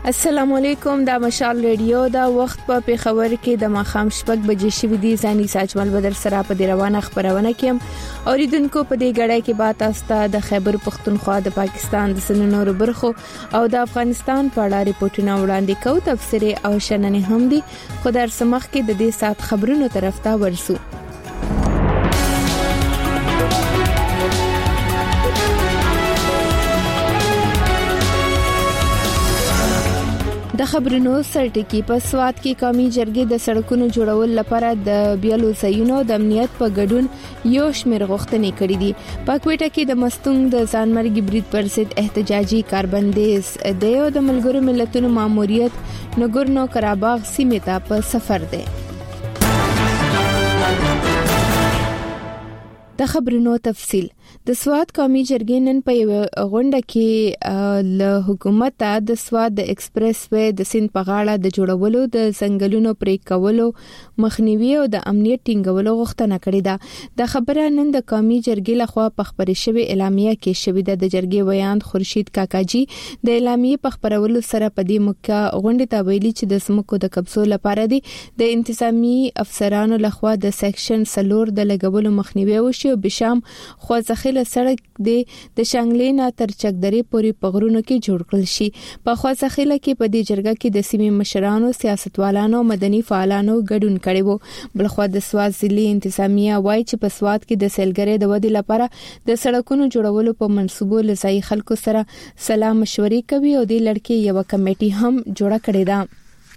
السلام علیکم، دا مشال ریډیو دا وخت په پیښور کې د ماخام شپږ بجې شوې دي. ځاني ساجمل بدر سره په دې روانه خبرونه کوم. اوریدونکو په دې غړای کې بات استا د خیبر پختونخوا د پاکستان د سننورو برخو او د افغانستان په اړه ریپورتونه وړاندې کوي. تفسیر او شننې هم دي. خدای سمخ کې د دې سات خبرونو طرف ته ورسو. د خبرونو سرټکی په سواد کې قومي جرګې د سړکونو جوړول لپاره د بیلو ځایونو د امنیت په ګډون یو شمېر غوښتنې کړې دي. په کوټه کې د مستونګ د ځانمرګي برید پر ضد احتجاجي کاربندیز د یو د ملګرو ملتونو ماموریت نګورنو کراباغ سیمې ته په سفر دی. د خبرونو تفصیل. د سواد قومي جرګې نن په غونډه کې له حکومت ته د سواد د ایکسپریس وې د سیند په غاړه د جوړولو د ځنګلونو پرې کولو مخنیوي او د امنیت ټینګولو غوښتنه کړې ده. د خبره نن د قومي جرګې لخوا په خبرې شوی اعلامیه کې شوی ده. د جرګې ویاند خورشید کاکاجي د اعلامیه په خبرولو سره په دې موقع غونډه ته ویلي چې د سمکو د قبضو لپاره د انتظامی افسرانو لخوا د سیکشن 4 د لګولو مخنیوي وشي او بشام خوځخیله سړک د شانګلینا تر چکدرې پورې پغرونو کې جوړ کړل شي. په خوځخیله کې په دې جرګه کې د سیمې مشرانو، سیاستوالانو، مدني فعالانو ګډون کړي وو. بلخو د سواد ضلعي انتظامیه وایي چې په سواد کې د سیلګرۍ د ودې لپاره د سړکونو جوړولو په منصوبو لځای خلکو سره سلا مشورې کوي او د لړکې یو کمیټي هم جوړه کړې ده.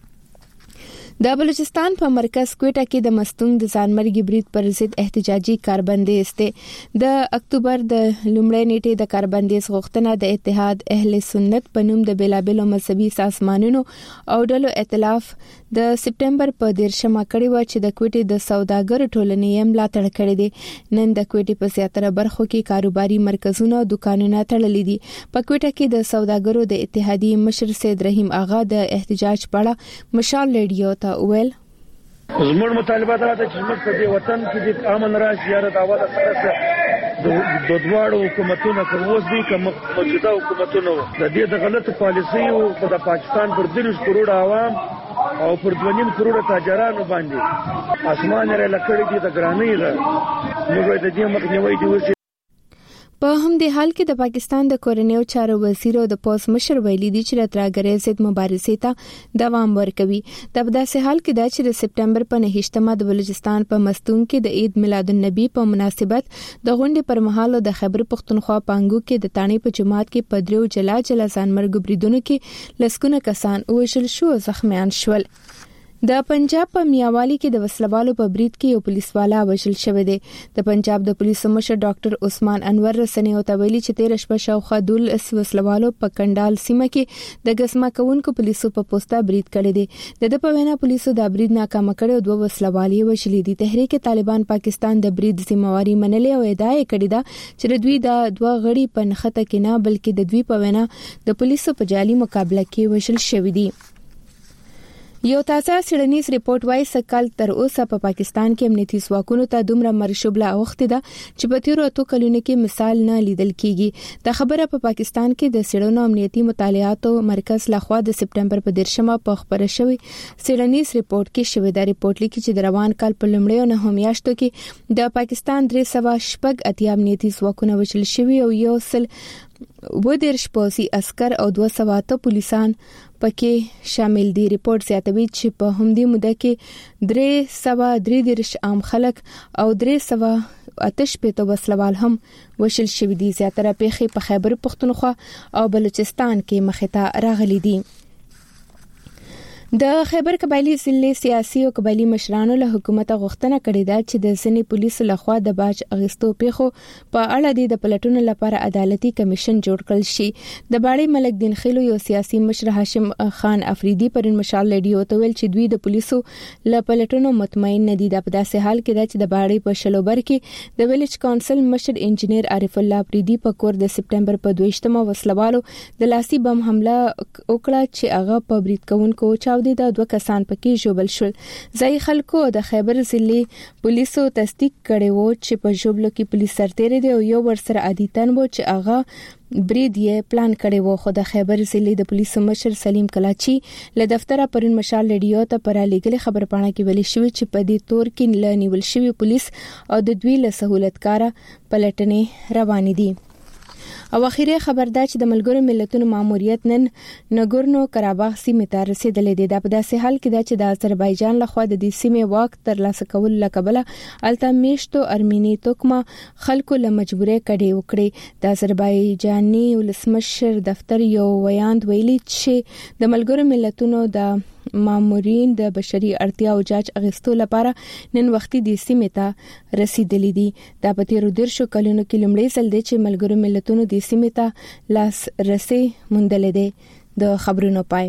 د بلوچستان په مرکز کوټه کې د مستونګ د ځانمرګي برید پر ضد احتجاجي کاربندیز ته د اکتوبر د لومړۍ نیټې د کاربندیز غوښتنه د اتحاد اهل سنت په نوم د بلابلو مذهبي سازمانونو او ډلو ائتلاف د سپټمبر په 13مه کړي و چې د کوټې د سوداګرو ټولنې یې ملاتړ کړی دی. نن د کوټې په زیاتره برخو کې کاروباري مرکزونه او دکانونه تړلي دي. په کوټه کې د سوداګرو د اتحادیې مشر سید رحیم آغا د احتجاج په اړه مشال ریډیو ته ویل: زموږ مطالبات راته چې موږ په دې وطن کې د امن راشي یا د اول سره د دواړو حکومتونو کووس دي کوم موجوده حکومتونو د دې د غلطو پالیسیو د پاکستان پر 30 کروڑ عوام او پر 2.5 کروڑ تاجرانو باندې اسمان یې لکړی دي د ګرانۍ را موږ د دې مخنیوي دی وشي. په هم د حال کې د پاکستان د کورنیو چارو وزیر او د پوز مشر ویلي دي چې د ترهګرۍ ضد مبارزې ته دوام ورکوي. د داسې حال کې دا چې د سپټمبر په 9مه د بلوچستان په مستونګ کې د عید میلاد النبی په مناسبت د غونډې پر مهال د خیبر پختونخوا پانګو کې د تانی په جماعت کې پدریو جلا ځانمرګ بریدونو کې لسکونه کسان وژل شو او زخمیان شول. د پنجاب په میاوالی کې د وسلوالو په برید کې یو پولیسوالا وژل شوی دی. د پنجاب د پولیسو مشر ډاکټر عثمان انور رسنیو ته ویلي چې 13 شپه شاوخوا 12 وسلوالو په کندال سیمه کې د غسما کوونکو پولیسو په پوسټه برید کړی دی. د په وینا پولیسو د برید ناکام کړي او 2 وسلوالي وژلي دي. تحریک طالبان پاکستان د برید ذمہواری منلې او ادعا کړې ده چې دوی د 2 غړي په نخته کې نه بلکې د دوی په وینا د پولیسو په جالي مقابله کې وژل شوی دي. یو تازه سړنیز ریپورت وايي سکل تر اوسه په پاکستان کې امنیتي ځواکونو ته دومره مرشوبله اوخته ده چې په تیرو 2 کلونو کې مثال نه لیدل کیږي. د خبره په پاکستان کې د سړنو امنیتي مطالعاتو مرکز لخوا د سپټمبر په 13مه په خبره شوی سړنیز ریپورت کې شوی دا ریپورت لیکي چې د روان کال په لومړیو 9 میاشتو کې د پاکستان 380 امنیتي ځواکونه وژل شوی او یو سل ودرش پوسی عسكر او 200 پولیسان پکې شامل دي. ریپورت زیاتوي چې په همدې موده کې 333 عام خلک او 388 وسلوال هم وشل شوي دي. زیاتره پیښې په خیبر پختونخوا او بلوچستان کې مخې ته راغلي دي. د خیبر قبایلی ضلع سیاسي او قبایلی مشرانو له حکومت غوښتنه کړې ده چې د ځینې پولیسو لخوا د باج اغستو پیښو په اړه د پلټونو لپاره عدالتي کمیشن جوړ کړل شي. د باړې ملک دین خیلو یو سیاسي مشر هاشم خان افریدي پر مشال ریډیو ته ویل چې دوی د پولیسو له پلټونو مطمئن نه دي. د داسې حال کې چې د باړې په شلوبر کې د ویلج کونسل مشر انجنیر عارف الله افریدي په کور د سپټمبر په 22مه وسلوالو د لاسي بم حمله وکړه چې هغه په برید کوونکو چاو چاودي د 2 کسان پکې ژوبل شول. ځای خلکو د خیبر ضلع پولیسو تصدیق کړي وو چې په ژوبلو کې پولیس سرتېري دی او یو ورسره عادیتن وو چې هغه برید یې پلان کړي وو. خو د خیبر ضلع د پولیسو مشر سلیم کلاچی له دفتره پرون مشال ریډیو ته پر لګل خبر پاڼه کې ویلي شوی چې په دې تور کې لنیول شوی پولیس او د دوی له سہولتکار پلټنې روان دي. او اخیری خبر دا چې د ملګرو ملتونو ماموریت نن نګورنو قرهباغ سیمې ته رسیدلې دی. دا په داسې حال کې دا چې د آذربایجان لخوا د دې سیمې واک ترلاسه کول لکبله الته میشتو ارمینی توکما خلکو له مجبورې کډې وکړي. د آذربایجاني ولسمشر دفتر یو ویاند ویلي چې د ملګرو ملتونو د مامورین د بشري اړتیا او جاج اغستو لپاره نن وختي د سیمې ته رسیدلې دي. دا په تیرو 10 کلونو کې لومړی ځل دی چې ملګرو ملتونو د سیمې ته لاس رسي موندلې دي. د خبرونو پای.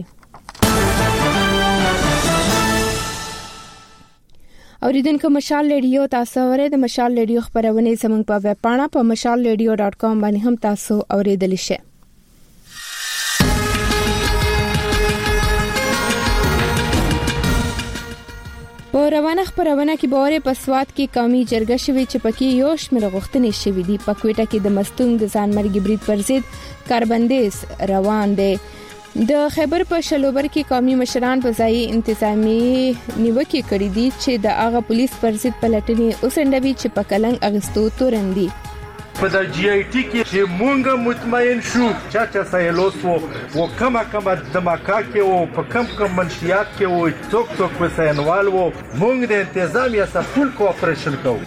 اوریدونکو مشال ریډیو تاسو ورې د مشال ریډیو خبرونه زموږ په ویب پاڼه په mashalradio.com باندې هم تاسو اوریدلی شئ. په روانه خبرونه کې باور په سواد کې قومي جرګه شوی چې پکې یو شمېر غوښتنې شوې دي. په کوټه کې د مستونګ د ځانمرګي برید پر ضد کاربندیز روان دی. د خیبر په شلوبر کې قومي مشران په ځای انتظامی نیوکه کړې دي چې د هغه پولیس پر ضد پلټنې اوسنډوي چې په کلنګ اغستو تورندي. په د جی آی ټی کې چې مونږ مطمئن شو چې سایلوس وو کما دماکا کې وو په کم منشیات کې وو څوک په سینوال وو مونږ د انتظامیه سره فل کوآپریشن کوو.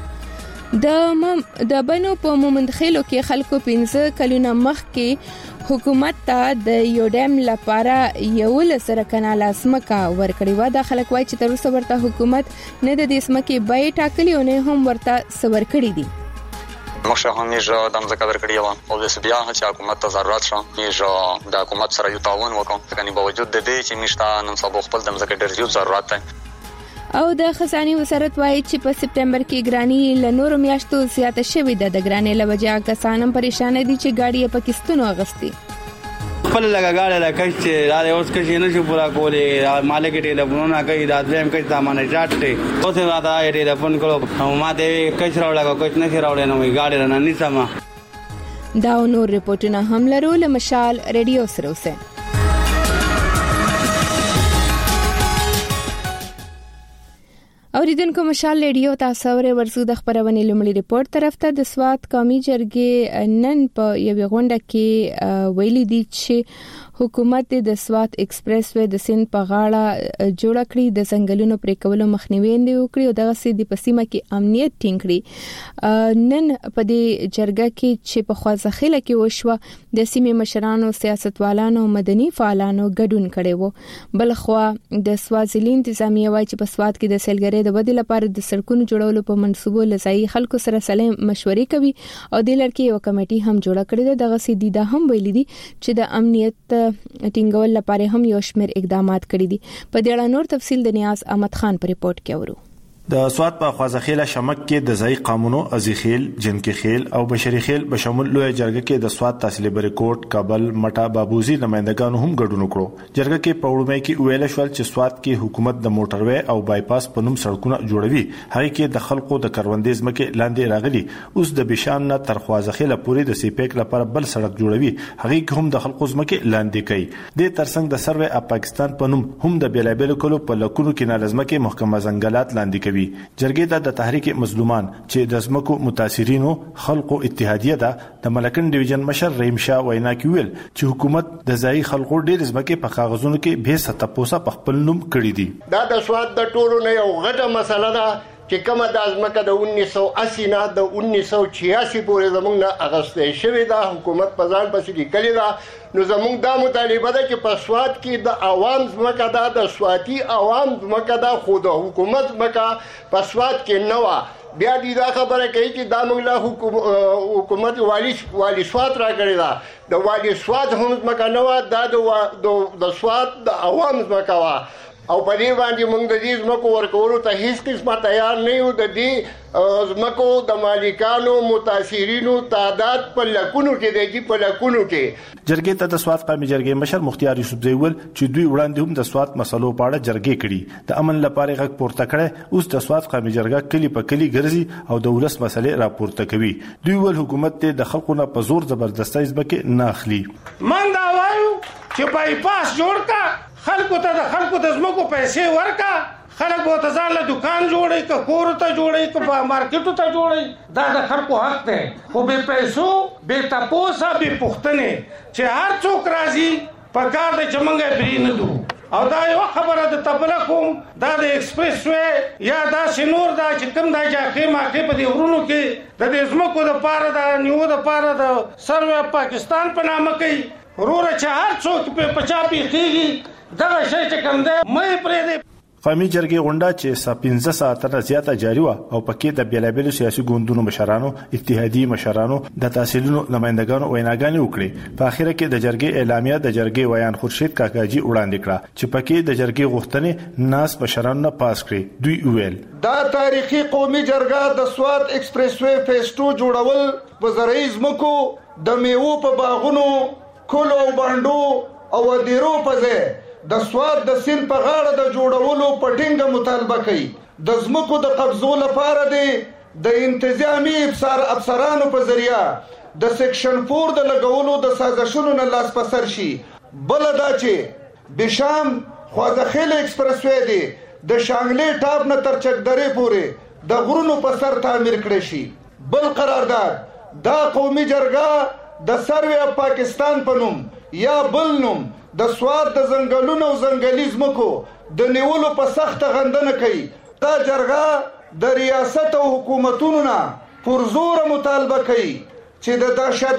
د بنو په مومند خېلو کې خلکو 15 کلونه مخکې حکومت ته د یو ډیم لپاره یو لسره کنال اسمکا ورکړی و. د خلک وای چې تر اوسه ورته حکومت نه د دې اسمکې بای ټاکلی او نه هم ورته سور کړی دي. مخشه هم یې دم زکه درکړی و او د بیا چې حکومت ته ضرورت شو یې د حکومت سره یو تعاون وکړو کني باوجود د دې چې مشته نن سبا خپل دم زکه ډیر زیات ضرورت دی. او د خزاني وزارت وایي چې په سپټمبر کې ګرانی له نورو میاشتو زیاته شوې ده. د ګرانی لوجه کسانم پریشان دي چې گاډي په پاکستان اغستي. خپل لګاګاړه لکه چې را اوس کې نه شو پورا کولې مالک ټلیفونونه کوي دا ځم کوي سامان چاټه اوس راته ټلیفون کړو ما دې کچ راوړل کوچ نه راوړل نو گاډي رانه نسمه. دا نور رپورټونه هم لرو له مشال ریډیو سره اوسه. اوریدونکو مشال ریډیو تاسو ورې ورسو د خبرونه لومړی ریپورت طرف ته. د سواد قومي جرګې نن په یوه غونډه کې ویلي دي چې حکومت د سواد ایکسپریس وې د سند په غاړه جوړ کړی د څنګهلونو پرې کولو مخنیوي وکړي او دغه سې د پسیمه کې امنیت ټینګ کړی. نن په دې جرګه کې چې په خوازخیله کې وشو د سیمې مشرانو سیاستوالانو مدني فعالانو ګډون کړي وو. بلخوا د سوازیلین انتظامیه وایي چې په سواد کې د سیلګرۍ د ودې لپاره د سړکونو جوړولو په منصوبو لځای خلکو سره سلام مشورې کوي او د لړکې یو کمیټي هم جوړ کړی دی. دغه سې د هم ویلي دي چې د امنیت ټینګول لپاره هم یو شمېر اقدامات کړي دي. په دې اړه نور تفصیل د نیاز احمد خان په ریپورت کې اورو. د سواد په خوازخیله شمک کې د ځای قانونو ازیخیل جنکی خیل او بشری خیل به شامل لوی جرګه کې د سواد تحصیل بریکوټ کابل مټا بابوزي نمائندګانو هم ګډون وکړو. جرګه کې په وړاندې کې ویل شو چې سواد کې حکومت د موټروي او بایپاس په نوم سړکونه جوړوي. هغه کې د خلکو د کروندې ځمکې لاندې راغلي. اوس د بشان نه تر خوازخیله پورې د سیپیک لپاره بل سړک جوړوي. هغه کې هم د خلکو ځمکې لاندې کوي. د ترڅنګ د سروې اپ پاکستان په نوم هم د بیلابل کولو په لکونو کې نه ځمکې محکمه ځنګلات لاندې کوي. جرګې ته د تحریک مظلومان چې د ځمکو متاثرینو خلکو اتحادیه ده د ملکن ډیویژن مشر رحیم شاه وینا کې ویل چې حکومت د ځای خلکو ډېر ځمکې په کاغذونو کې به ستپوسه په خپل نوم کړی دي. دا د سواد د ټولو نه یو غټه مسله ده چې کومه د ځمکه د 1980 نه د 1986 پورې زموږ نه اغستې شوې ده. حکومت په ځان پسې لیکلې ده. نو زموږ دا مطالبه ده چې په سواد کې د عوام ځمکه ده د سواتي عوام ځمکه ده خو د حکومت ځمکه په سواد کې نه وه. بیا دې دا خبره کوي چې دا موږ له حکومت والی سواد راکړې ده. د والی سواد هم ځمکه نه وه دا د سواد د عوام ځمکه وه. او په دې باندې موږ د دې ځمکو ورکولو ته هیڅ قسمه تیار نه یو. د دې ځمکو د مالکانو متاثرینو تعداد په لکونو کې دی، په لکونو کې. جرګې ته د سوات قومي جرګې مشر مختیار یوسفزی ویل چې دوی وړاندې هم د سوات مسلو په اړه جرګې کړي، د امن لپاره غږ پورته کړي. اوس د سوات قومي جرګه کلی په کلی ګرځي او د ولس مسلې راپورته کوي. دوی ویل حکومت ته د خلکو نه په زور زبردستۍ ځمکې نه اخلي. من دا وایو چې بایپاس جوړ کا، خلکو ته د خلکو د ځمکو پیسې ورکا، خلک به ته ځان له دکان جوړي، که کور ته جوړي، که مارکیټو ته جوړي، دا د خلکو حق دی. خو بې پیسو، بې تپوسه، بې پوښتنې چې هر څوک راځي په کار دی چې موږ یې پرې نه دو. او دا یو خبره د تبله کوم، دا د ایکسپریس وی یا داسې نور دا چې کوم دا جاکې ماکې په دې غرونو کې د دې ځمکو دپاره د نیو دپاره د سروې پاکستان په نامه کوي. وروره چې هر څوک په چا پیښېږي دغه شی چې کوم دی مه یې پرېږدئ. قومي جرګې غونډه چې 15 ساعته نه زیاته جاري وه او پکې د بیلابیلو سیاسي ګوندونو مشرانو، اتحادیې مشرانو، د تحصیلونو نمایندګانو ویناګانې وکړې. په اخره کې د جرګې اعلامیه د جرګې ویان خورشید کاکاجي وړاندې کړه چې پکې د جرګې غوښتنې ناس مشرانو نه پاس کړې. دوی ویل دا تاریخي قومي جرګه د سوات ایکسپریس وی فیز 2 جوړول په زرعي ځمکو، د میوو په باغونو، کلو او بانډو او دیرو په ځای د سوات د سیند په غاړه د جوړولو په ټینګه مطالبه کوي. د ځمکو د قبضو لپاره دی د انتظامی افسرانو په ذریعہ د سیکشن 4 د لګولو د سازشونو نه لاس په سر شي. بل دا چې بشام خوازخیل ایکسپریس وی دی د شانګلې ټاپ نه تر چکدرې پورې د غرونو په سر تعمیر کړي شي. بل قرارداد دا قومي جرګه د سروې پاکستان په نوم یا بل نوم د سوات د ځنګلونو او ځنګلي ځمکو د نیولو په سخته غندنه کوي. دا جرګه د ریاست او حکومتونو نه پرزوره مطالبه کوي چې د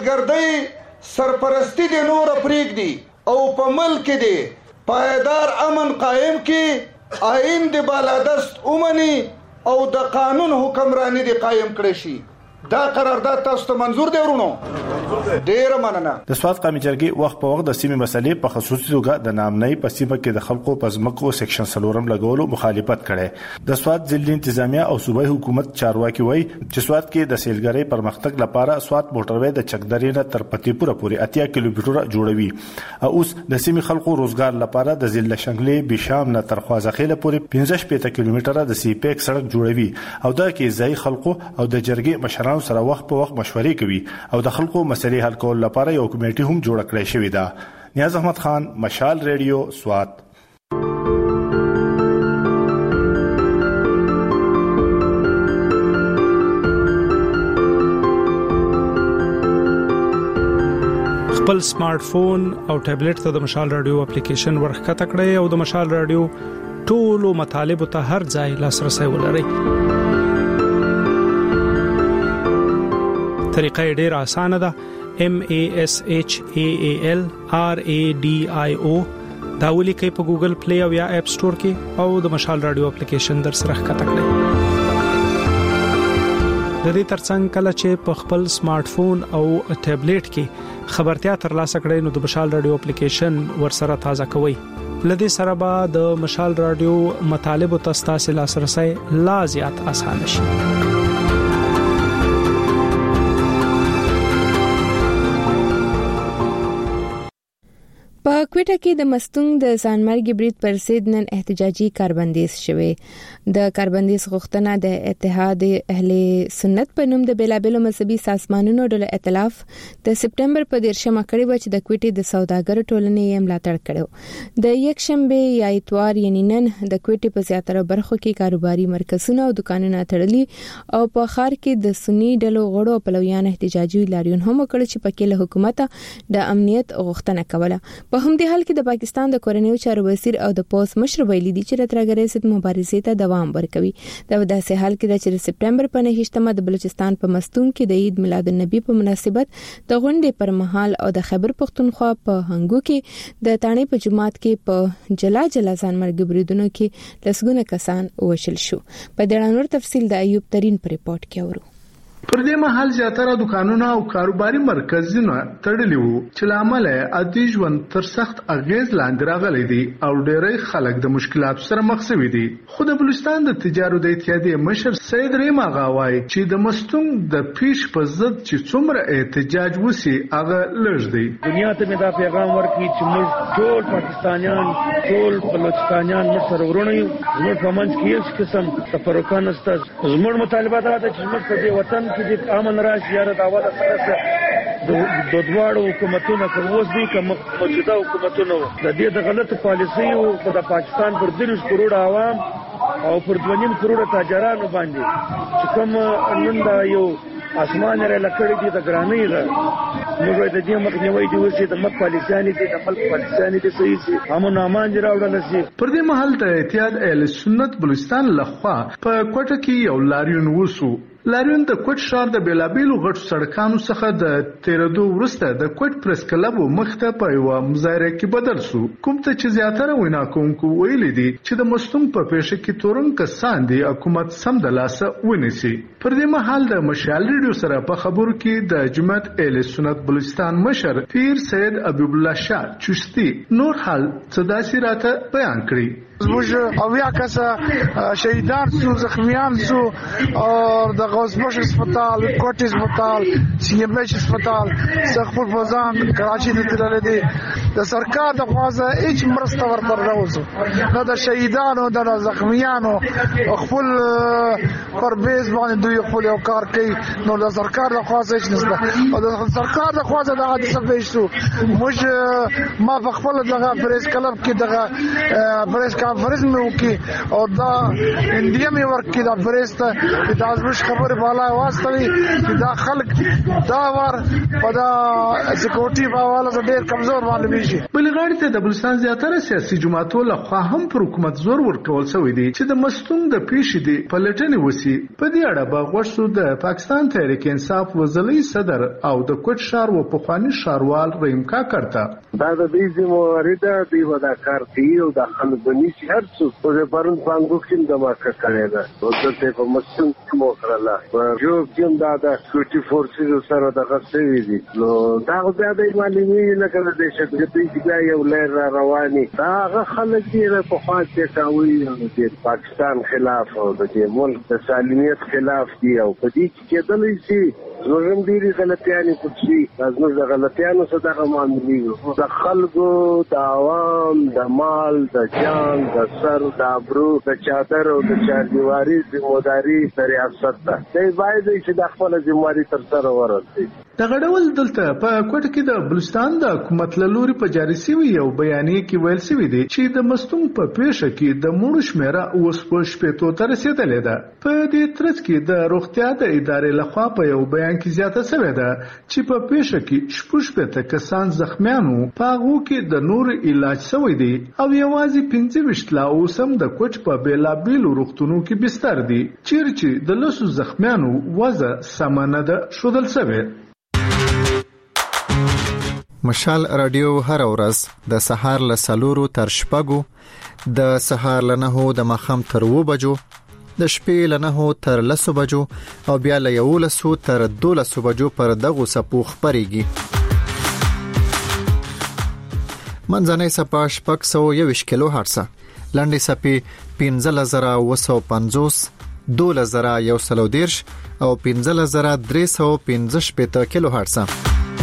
دهشتګردۍ سرپرستی د نور پرېږدي او په ملک کې پایدار امن قائم کړي، آئین د بالادست ومني او د قانون حکمرانی د قائم کړي شي. دا قرارداد تاسو ته منظور دی ورونو؟ ډیره مننه. د سوات قومي جرګې وخت په وخت د سیمې مسلې په خصوصي توګه د نامنۍ په سیمه کې د خلکو په ځمکو سیکشن 4 لګولو مخالفت کړي. د سوات ضلعي انتظامیه او صوبایي حکومت چارواکي وایي چې سوات کې د سیلګرۍ پرمختګ لپاره سوات موټروي د چکدرې نه تر پتی پورې 80 کیلومتره جوړوي او اوس د سیمې خلکو روزګار لپاره د ضلع شنګلې بشام نه تر خوازخیل پورې 15 کیلومتره د سی پیک سړک جوړوي او دا کې ځای خلکو او د جرګې مشرانو سره وخت په وخت مشورې کوي او د خلکو مسلې حل کول لپاره یو کمیټه هم جوړ کړی شوې ده. نیاز احمد خان، مشال ریډیو، سوات. خپل سمارټ فون او ټابلیټ ته د مشال رادیو اپلیکیشن ورخکته کړئ او د مشال رادیو ټولو مطالبه ته هر ځای لاسرسي ولرئ. طریقه ډیره اسانه ده. MASHAAL RADIO دا ولیکئ په ګوګل پلی او یا اپ سٹور کې او د مشال رادیو اپلیکیشن در سره ښکته کړئ. د دې ترڅنګ کله چې په خپل سمارټ فون او ټابلیټ کې خبرتیا ترلاسه کړئ نو د مشال رادیو اپلیکیشن ورسره تازه کوئ. لدې سره به د مشال رادیو مطالب او تاسو لاسرسي لا زیات اسانه شي. په کوټه کې د مستونګ د ځانمرګي برید پر ضد نن احتجاجي کاربندیز شوه. د کاربندیز غوښتنه د اتحاد اهل سنت په نوم د بیلابلو مذهبي سازمانونو ډله ائتلاف د سپټمبر په 13مه کړي و چې د کوټې د سوداګر ټولنې یې ملاتړ کړو. د یک شنبه یا اتوار یعنی نن د کوټې په زیاتره برخو کې کاروباري مرکزونه او دکانونه تړلي او په ښار کې د سنی ډلو غړو او پلویان احتجاجي لاریون هم وکړ چې پکې له حکومت د امنیت غوښتنه کوله. په همدې حال کې د پاکستان د کورنیو چارو وزیر او د پوز مشر ویلي دي چې راتلونکي ضد مبارزې ته دوام ورکوي. دا د داسې حال کې د سپټمبر په 9مه د بلوچستان په مستونګ کې د عید میلاد النبی په مناسبت د غونډې پر مهال او د خیبر پختونخوا په هنګو کې د تانې په جماعت کې په جلا ځانمرګي بریدونو کې لسګونه کسان وشل شو. په دې اړه نور تفصیل د ایوب ترين په ریپورت کې اورو. پر دې مهال زیاتره دکانونه او کاروباري مرکزونه تړلي وو چې لامل عادي ژوند تر سخت اغیز لاندې راغلي دي او ډېری خلک د مشکلات سره مخ شوي دي. خو د بلوچستان د تجارت د اتحادیې مشر سید رحیم آغا وایي چې د مستون د پیش په ضد چې څومره احتجاج وسی هغه لږ دی. دنیا ته مې دا پیغام ورکړي چې موږ ټول پاکستانیان ټول بلوچستانیان موږ سره ورونه یو. زموږ په منځ کې هیڅ قسم تفرقه نشته. زموږ مطالبات دا چې موږ په دې وطن چې امن راشي یا د اواده سره د دواړو حکومتونو کووس دي کوم موجوده حکومتونو د دې د غلطو پالیسیو په د پاکستان پر 30 کروڑ عوام او پر 2.5 کروڑ تاجرانو باندې چې کوم نن دا یو اسمان لري لکړی دي د ګرانۍ ده موږ د دې مخنیوي دي چې د ملک پالیسیانې دي د ملک پالیسیانې دي صحیح سي امن امان دي راوړل شي. پر دې محل د اتحاد اهل سنت بلوچستان لخوا په کوټه کې یو لاریون وسو. لاریون د کوټ شهر د بیلابیلو غټو سړکانو څخه د تیرېدو وروسته د کوټ پریس کلب مخته په یو مظاهره کې بدل شو. کوم ته چې زیاتره وینا کوونکو ویلي دي چې د مستون په پیښه کې تورن کسان دي حکومت سم د لاسه ونیسي. پر دې مهال د مشال ریډیو سره په خبرو کې د جماعت اهل سنت بلوچستان مشر پیر سید حبیب الله شاه چشتی نور حال صداسي راته بیان کړی. زموږ اویا کسه شهیدان شو زخمیان شو او د غوثبش هسپتال کوټ هسپتال سی ام ایچ هسپتال سخپور بازان کراچي ته تلل دي. د سرکار د خوازه هیڅ مرسته ورته راوځو نه د شهیدانو د زخمیانو خپل پربیز باندې دوی خپل یو کار کوي نو د سرکار د خوازه هیڅ نشته او د سرکار د خوازه د حادثه پیښ شو. موږ ما په خپل دغه پریس کلب کې دغه پریس کانفرنس مې وکړي او دا انډیا مې ورکړي دا پریس ته چې دا زموږ خبرې بالا واستوي چې دا خلک دا ور په دا سکیورټي په حواله ډېر کمزور معلومي شي. بل غاړې ته د بلوچستان زیاتره سیاسي جماعتو لخوا هم پر حکومت زور ورکول شوی دی چې د مستون د پیښې دی پلټنې وسی. په دې اړه به غوښتو د پاکستان تحریک انصاف وزلي صدر او د کوټ ښار و پخوانی ښاروال رحیم کاکړ ته دا د دې ذمہواری ده دوی ودا کار کوي او د خلکونی هر څه په پرون باندې کوم د ماکه کړی ده او دلته په مستون کې مو کړله جو کوم دا د سکیورټي فورسز سره د غسوي دي نو دا بیا د معلومي نه کړل د شپږ چې یو لیر رواني دا خلک یې په خاطر کوي د پاکستان خلاف او د ملک د سالمیت خلاف دی او په دې کې کېدلې شي زموږ ډېری غلطیانې پکې زموږ د غلطیانو څخه دغه معاملې د خلکو د عوام د مال د جان د سر د ابرو د چادر او د چاردیواري ذمہداري د ریاست ده. دوی باید چې د خپل ذمہواری تر سره ورسوي. دغه ډول دلته په کوټه کې د بلوچستان د حکومت له لوري په جاري شوی یو بیانیه کې ویل شوی دی چې د مستون په پیښه کې د مړو شمیره اوس په 80 ته رسیدلې ده. په دې ترڅ کې د روغتیا د ادارې لخوا په یو بیان کې زیاته شوې ده چې په پیښه کې 80 کسان زخمیانو په هغو کې د نور علاج شوی دی او یوازې 25 لا اوسم د کوټ په بیلابیلو روغتونونو کې بستر دي چیرې د لسو زخمیانو وضع سمانه ده شودل شوی. مشال رادیو هر ورځ د سهار له 4 تر 6 د سهار له 9 د مخام تر 2 بجو د شپې له 9 تر 10 بجو او بیا له 11 تر 12 بجو پر دغه سپو خبريږي. منځنۍ سپا 621 کیلو هرتز، لاندې سپي 15950 12110 او 15315 کیلو هرتز.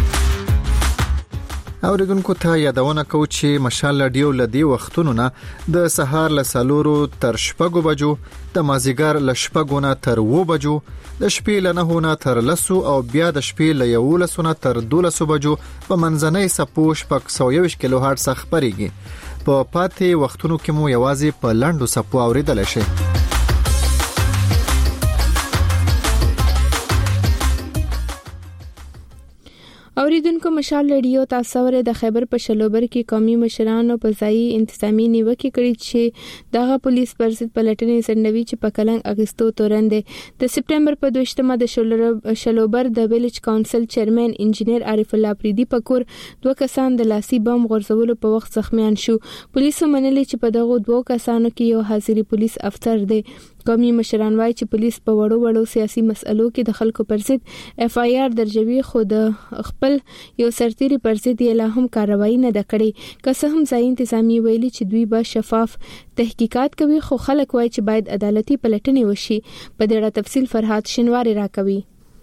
اوریدونکو ته یادونه کوم چې مشال رادیو لدی وختونو نه د سهار له 4 تر 6 بجو د مازیګر له 6 نه تر 2 بجو د شپې له 9 نه تر 10 او بیا د شپې له 11 نه تر 12 بجو په منځنۍ سپو 621 کیلو هرتز خبريږي. په پاتې وختونو کې مو یوازې په لاندو سپو اوریدل شي. اوریدونکو مشال رادیو تاسو ور د خیبر په شلوبر کې قومي مشرانو په ځای انتظامی نیوکه کړې چې دغه پولیس پر ضد پلټنې سندوي چې په کلنګ اگستو تورندې د سپټمبر په 2مه د شلوبر د ویلیج کونسل چیرمن انجینیر عارف الله پریدي پکور 2 کسان د لاسي بم غورځولو په وخت زخمیان شو. پولیسو منلي چې په دغه 2 کسانو کې یو حاضری پولیس افسر دی قومي مشران وايي چې پولیس په وړو سیاسي مسألو کې د خلکو پر ضد FIR درجوي، خو د خپل یو سرتيري پر ضد یې لا هم کاروایی نه ده کړې. که څه هم ځای انتظامی ویلي چې دوی به شفاف تحقیقات کوي، خو خلک وايي چې باید عدالتي پلټنې وشي. په دې اړه تفصیل فرهاد شینواری راکوي.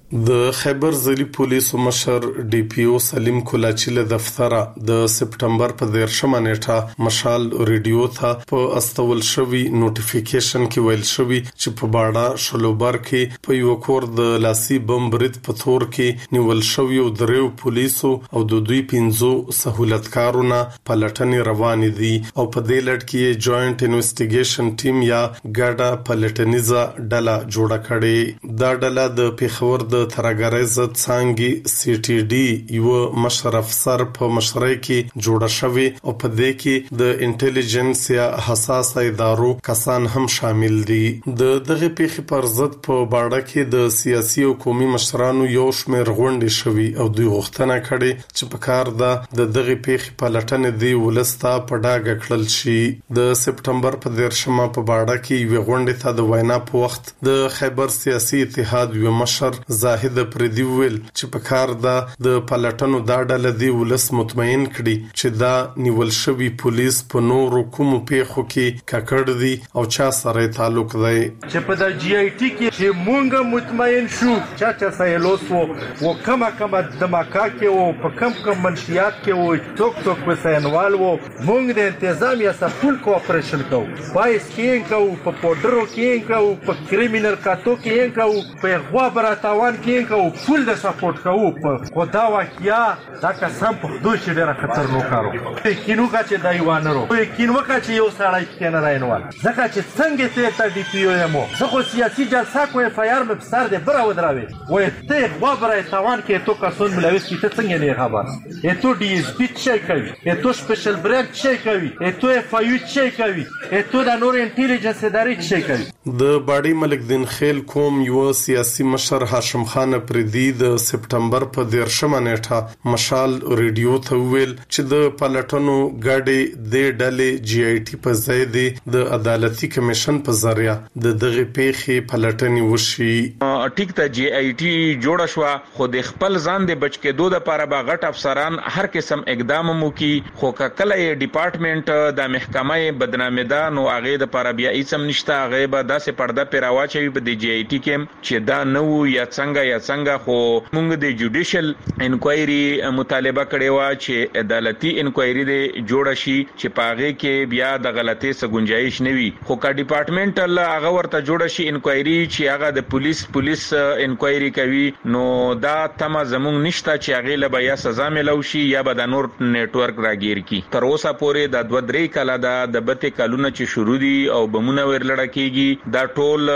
د خیبر ځلی پولیسو مشر DPO سلیم کولاچی له دفتره د سپټمبر په 13 نیټه مشال ریډیو ته په استول شوی نوټیفیکیشن کې ویل شوی چې په باډا شلوبر کې په یو کور د لاسي بم برید په تور کې نیول شوی او دریو پولیسو او د دوی 15 سہولتکارونه پلټنې روان دي او په دې لړ کې جوائنٹ انویسټیګیشن ټیم یا ګاډا پلټنیزه ډله جوړه کړې. دا ډله د پیښور د ترګری ضد څنګه CTD یو مشر افسر په مشرۍ کې جوړه شوی او په دې کې د انټيليجنس یا حساس ادارو کسان هم شامل دي. د دغه پیښې پر ضد په باډه کې د سیاسي او قومي مشرانو یو شمېر غونډې شوي او دوی غوښتنه کړې چې په کار ده د دغه پیښې پلټنې دی ولستا په ډاګه کړل شي. د سپټمبر په 13 په باډه کې یو غونډه ته د وینا په وخت د خیبر سیاسي اتحاد یو مشر زاهد پردی ویل چې په کار ده د پلټنو دا ډله دی ولس مطمئن کړي چې دا نیول شوی پولیس په نورو کومو پیښو کې ککړ دي او چا سره تعلق دی. چې په د GIT کې چې مونږ مطمئن شو چې سایلوس و کما دماکا کې او په کم منشیات کې او څوک وسینوال و مونږ د انتظامیه سره فل کوآپریشن کوو. پایس کې کوو، په پودرو کې کوو، په کریمینل کاتو کې کوو، په غوابره تاوان کې کوو، فل د سپورټ کوو. په خدا واقعیا دا قسم په دوی چې ډیره خطرناک کارو کینو کا چې دایوانرو کینو کا چې یو سړی کې نه راینوال ځکه چې څنګه ته DPO یمو زه سیاسي جلسه کوی FIR مې په سر دې بره ودراوي وې ته غوابره تاوان کې تو کسون ملوث کی ته څنګه نه خبر ته DSP چي کوي ته سپیشل برانچ چي کوي ته FIU چي کوي ته د نور انټيليجنس ادارې چي کوي. د باډي ملک دین خیل کوم یو سیاسي مشر هاشم خان پردی د سپټمبر په 13 نیټه مشال ریډیو ته ویل چې د پلټنو غاډي د ډلې GIT په ځای دی د عدالتي کمیشن په ذریعہ د دغه پیښې پلټنې وشي. ټیک ته GIT جوړ شو خو د خپل ځان د بچ کېدو لپاره به غټ افسران هر قسم اقدام مو کی خو کله ډپارټمنټ د محکمه بدنامي ده نو هغه د لپاره بیا هیڅ نشته. هغه به داسې پرده پیراواچوي په د GIT کې چې دا نو یا څنګه خو موږ د جوډیشل انکوایري مطالبه کړې و چې عدالتي انکوایري د جوړ شي چې پاغه کې بیا د غلطي څخه گنجائش نه وي. خو کا ډپارټمنټل هغه ورته جوړ شي انکوایري چې هغه د پولیس انکوایري کوي نو دا تم زموږ نشته چې هغه له بیا سزا ملو شي یا به د نور نیټورک راګیر کی. تر اوسه پورې د 2-3 کاله د بته کالونه چې شروع دي او بمونه ورلړه کیږي دا ټول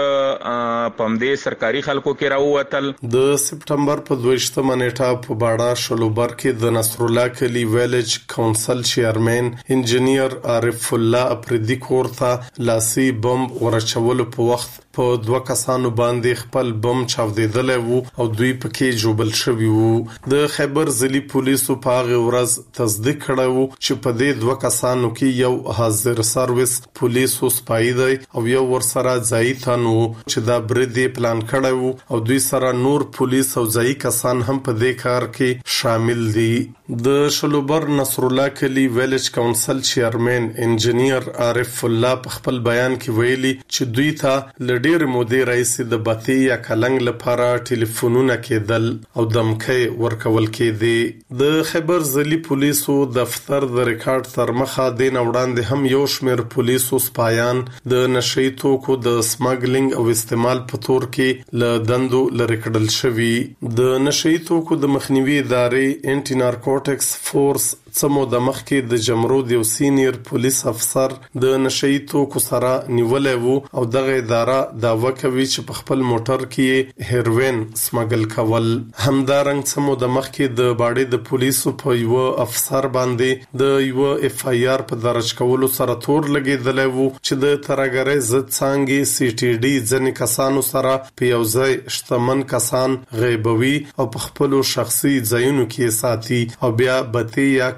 پم دې سرکاري خلکو کې راووتل. د سپټمبر په 22 نیټه په باډا شلوبر کې د نصر الله کلی ویلج کونسل چیرمن انجینیر عارف الله اپریدی کور ته لاسي بم ورچول په وخت په 2 کسانو باندې خپل بم چاودیدل وو او دوی پکې جوبل شوی وو. د خیبر ځلی پولیسو په هغه ورځ تصدیق کړو چې په دې 2 کسانو کې یو حاضر سرویس پولیسو سپای دی او یو ورسره ځای تنو چې دا بریدي پلان کړو او دوی سره نور پولیس او ځای کسان هم په دې کار کې شامل دي. د شلوبر نصر الله کلی ویلج کونسل چیرمن انجینیر عارف الله په خپل بیان کې ویلي چې دوی ته ډیر مودې رئیس د بتی یا کلنګ لپاره ټلیفونونه کېدل او دمکې ورکول کېدي. د خیبر ځلی پولیسو دفتر د ریکارډ تر مخه د وړاندې هم یو شمېر پولیسو سپایان د نشئی توکو د سمګلینګ او استعمال په تور کې ل دندو لری کړل شوی. د نشئی توکو د مخنیوي ادارې انټي نارکوټکس فورس سمو د مخ کې د جمرود یو سینیر پولیس افسر د نشئی توکو سره نیولې وو او دغه اداره داوا کوي چې په خپل موټر کې هیروین سمګل کول. همدارنګ سمو د مخ کې د باډي د پولیسو په یو افسر باندې د یو FIR په درج کولو سره تور لګیدل وو چې د ترګری ضد څنګه CTD ځنې کسانو سره په یو ځای شتمن کسان غیبوي او په خپل شخصي ځایونو کې ساتي او بیا بتی یا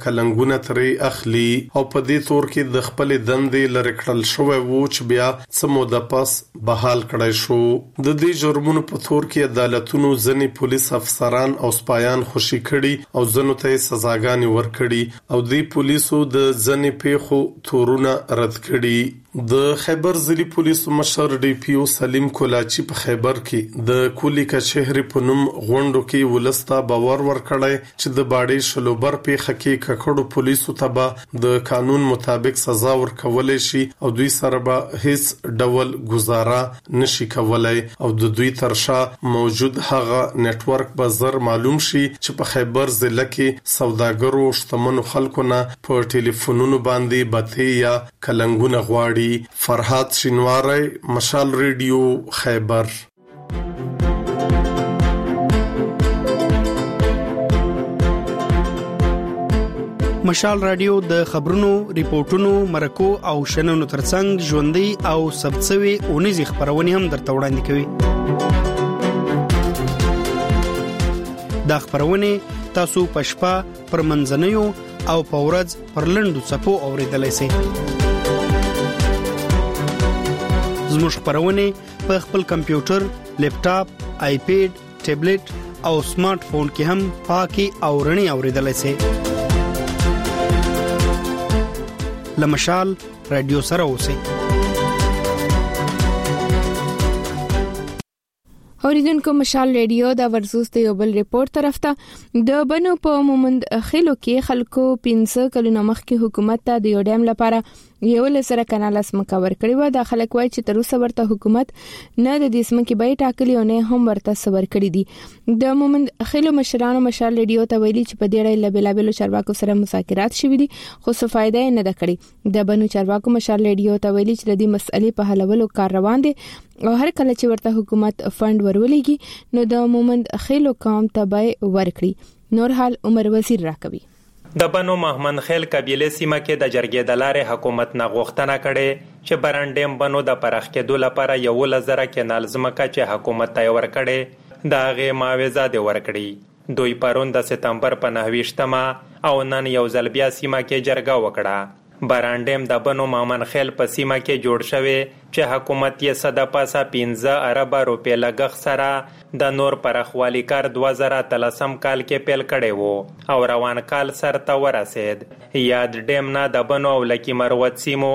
کلنګونه ترې اخلي او په دې تور کې د خپل دندې لری کړل شوی وو چې بیا سمو د پاس بحال کړای شو. د دې جرمونو په تور کې عدالتونو ځنی پولیس افسران او سپایان خوشي کړي او ځنو ته سزاګانې ورکړي او د پولیسو د ځنی پیخو تورونه رد کړي. د خیبر ضلعي پولیسو مشر ډي پی او سلیم کولاچی په خیبر کې د کولی کچهري په نوم غونډو کې ولستا باور ورکړی چې د باډي شلوبر پیخه کې ککړو پولیسو ته د قانون مطابق سزا ورکولای شي او دوی سره به هیڅ ډول گزاره نشي کولای او د دوی ترشا موجود هغه نتورک به زر معلوم شي چې په خیبر ضلع کې سوداګرو شتمنو خلکو نه په ټلیفونونو باندې بته یا کلنګونه غواړي. فرحات شینواری، مشال ریډیو، خیبر. مشال رادیو د خبرونو، ریپورتونو، مرکو او شننو ترڅنګ ژوندۍ او ثبتسوي اونیزي خبرونه هم درته وړاندې کوي. دا خبرونه تاسو په شپه پر منځنیو او په ورځ پر لنډو څپو اوریدلای شئ. زموږ خبرونه په خپل کمپیوټر، لیپټاپ، آیپیډ، ټابلیټ او سمارټ فون کې هم پاکي او رڼي اوریدلای شئ. لمشال رادیو سره اوسئ. اوریدونکو مشال ریډیو دا ورزوست یو بل ریپورت طرف ته د بنو په مومند خلو کې خلکو 15 کلونو مخکې حکومت ته د یو ډیم لپاره یو لسره کانال اسمکا ورکړی و. د خلک وای چې تر اوسه ورته حکومت نه د دې اسمکې بای ټاکلی او نه هم ورته صبر کړی دي. د مومند خلو مشرانو مشال ریډیو ته ویلي چې په دې اړه لبلابلو چارواکو سره مذاکرات شوي دي خو څه فائدہ نه ده کړی. د بنو چارواکو مشال ریډیو ته ویلي چې د دې مسئلې په حلولو کار روان دي او هر کله چې ورته حکومت فند ورولېږي نو د مومند خلو قوم ته بای ورکړي. نور حال عمر وزیر راکوي. د بنو محمد خیل قبیله سیمه کې د جرګې د لارې حکومت نه غوښتنه کړې چې برانډیم بنو د پراخ کېدو لپاره یو لزره کینال ځمکه چې حکومت ته ورکړې د هغې معاوضه دې ورکړي. دوی پرون د سپتمبر په 29 او نن یو ځل بیا سیمه کې جرګه وکړه. برانډیم د بنو محمد خیل په سیمه کې جوړ شوی چې حکومت یې صد پاسه 15 ارب روپے لګښ سره د نور پرخوالی کار 2013 کال کې پیل کړي وو او روان کال سر ته ورسید. یاد ډیم نه د بنو او لکی مروت سیمو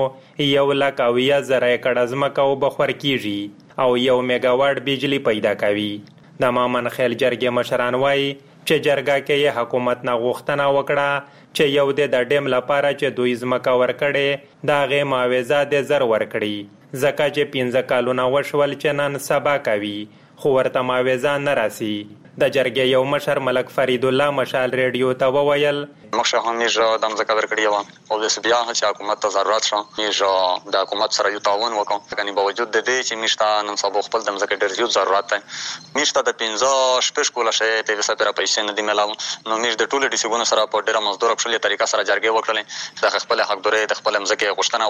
1,00,000 ایکړ ځمکه وبخور کیږي او 1 میگاواټ بجلی پیدا کوي. د محمد خیل جرګې مشران وایي چې جرګه کې حکومت نه غوښتنه وکړه چې یو د ډیم لپاره چې دوی ځمکه ورکړي دا غي معاوضه د زر ورکړي ځکه چې 15 کالونه وشول چې نن سبا کوي خو ورته معاوضه نه راسي. د جرګې یو مشر ملک فرید الله مشال ریډیو ته وویل مخشه هم نیجا دم ځکه ورکړی و او د بیا چې حکومت ته ضرورت شو نیجا د حکومت سره یو تعاون وکړو کني باوجود د دې چې مشته نن سبا خپل دم ځکه ډېر زیات ضرورت دی. مشته د 15 شپږ کوله شي ته وسه پیسې نه دی ملاو نو مش د ټوله ډیسیګونو سره په ډېر مزدور خپل طریقه سره جرګې وکړلې د خپل حق درې د خپل ځکه غوښتنه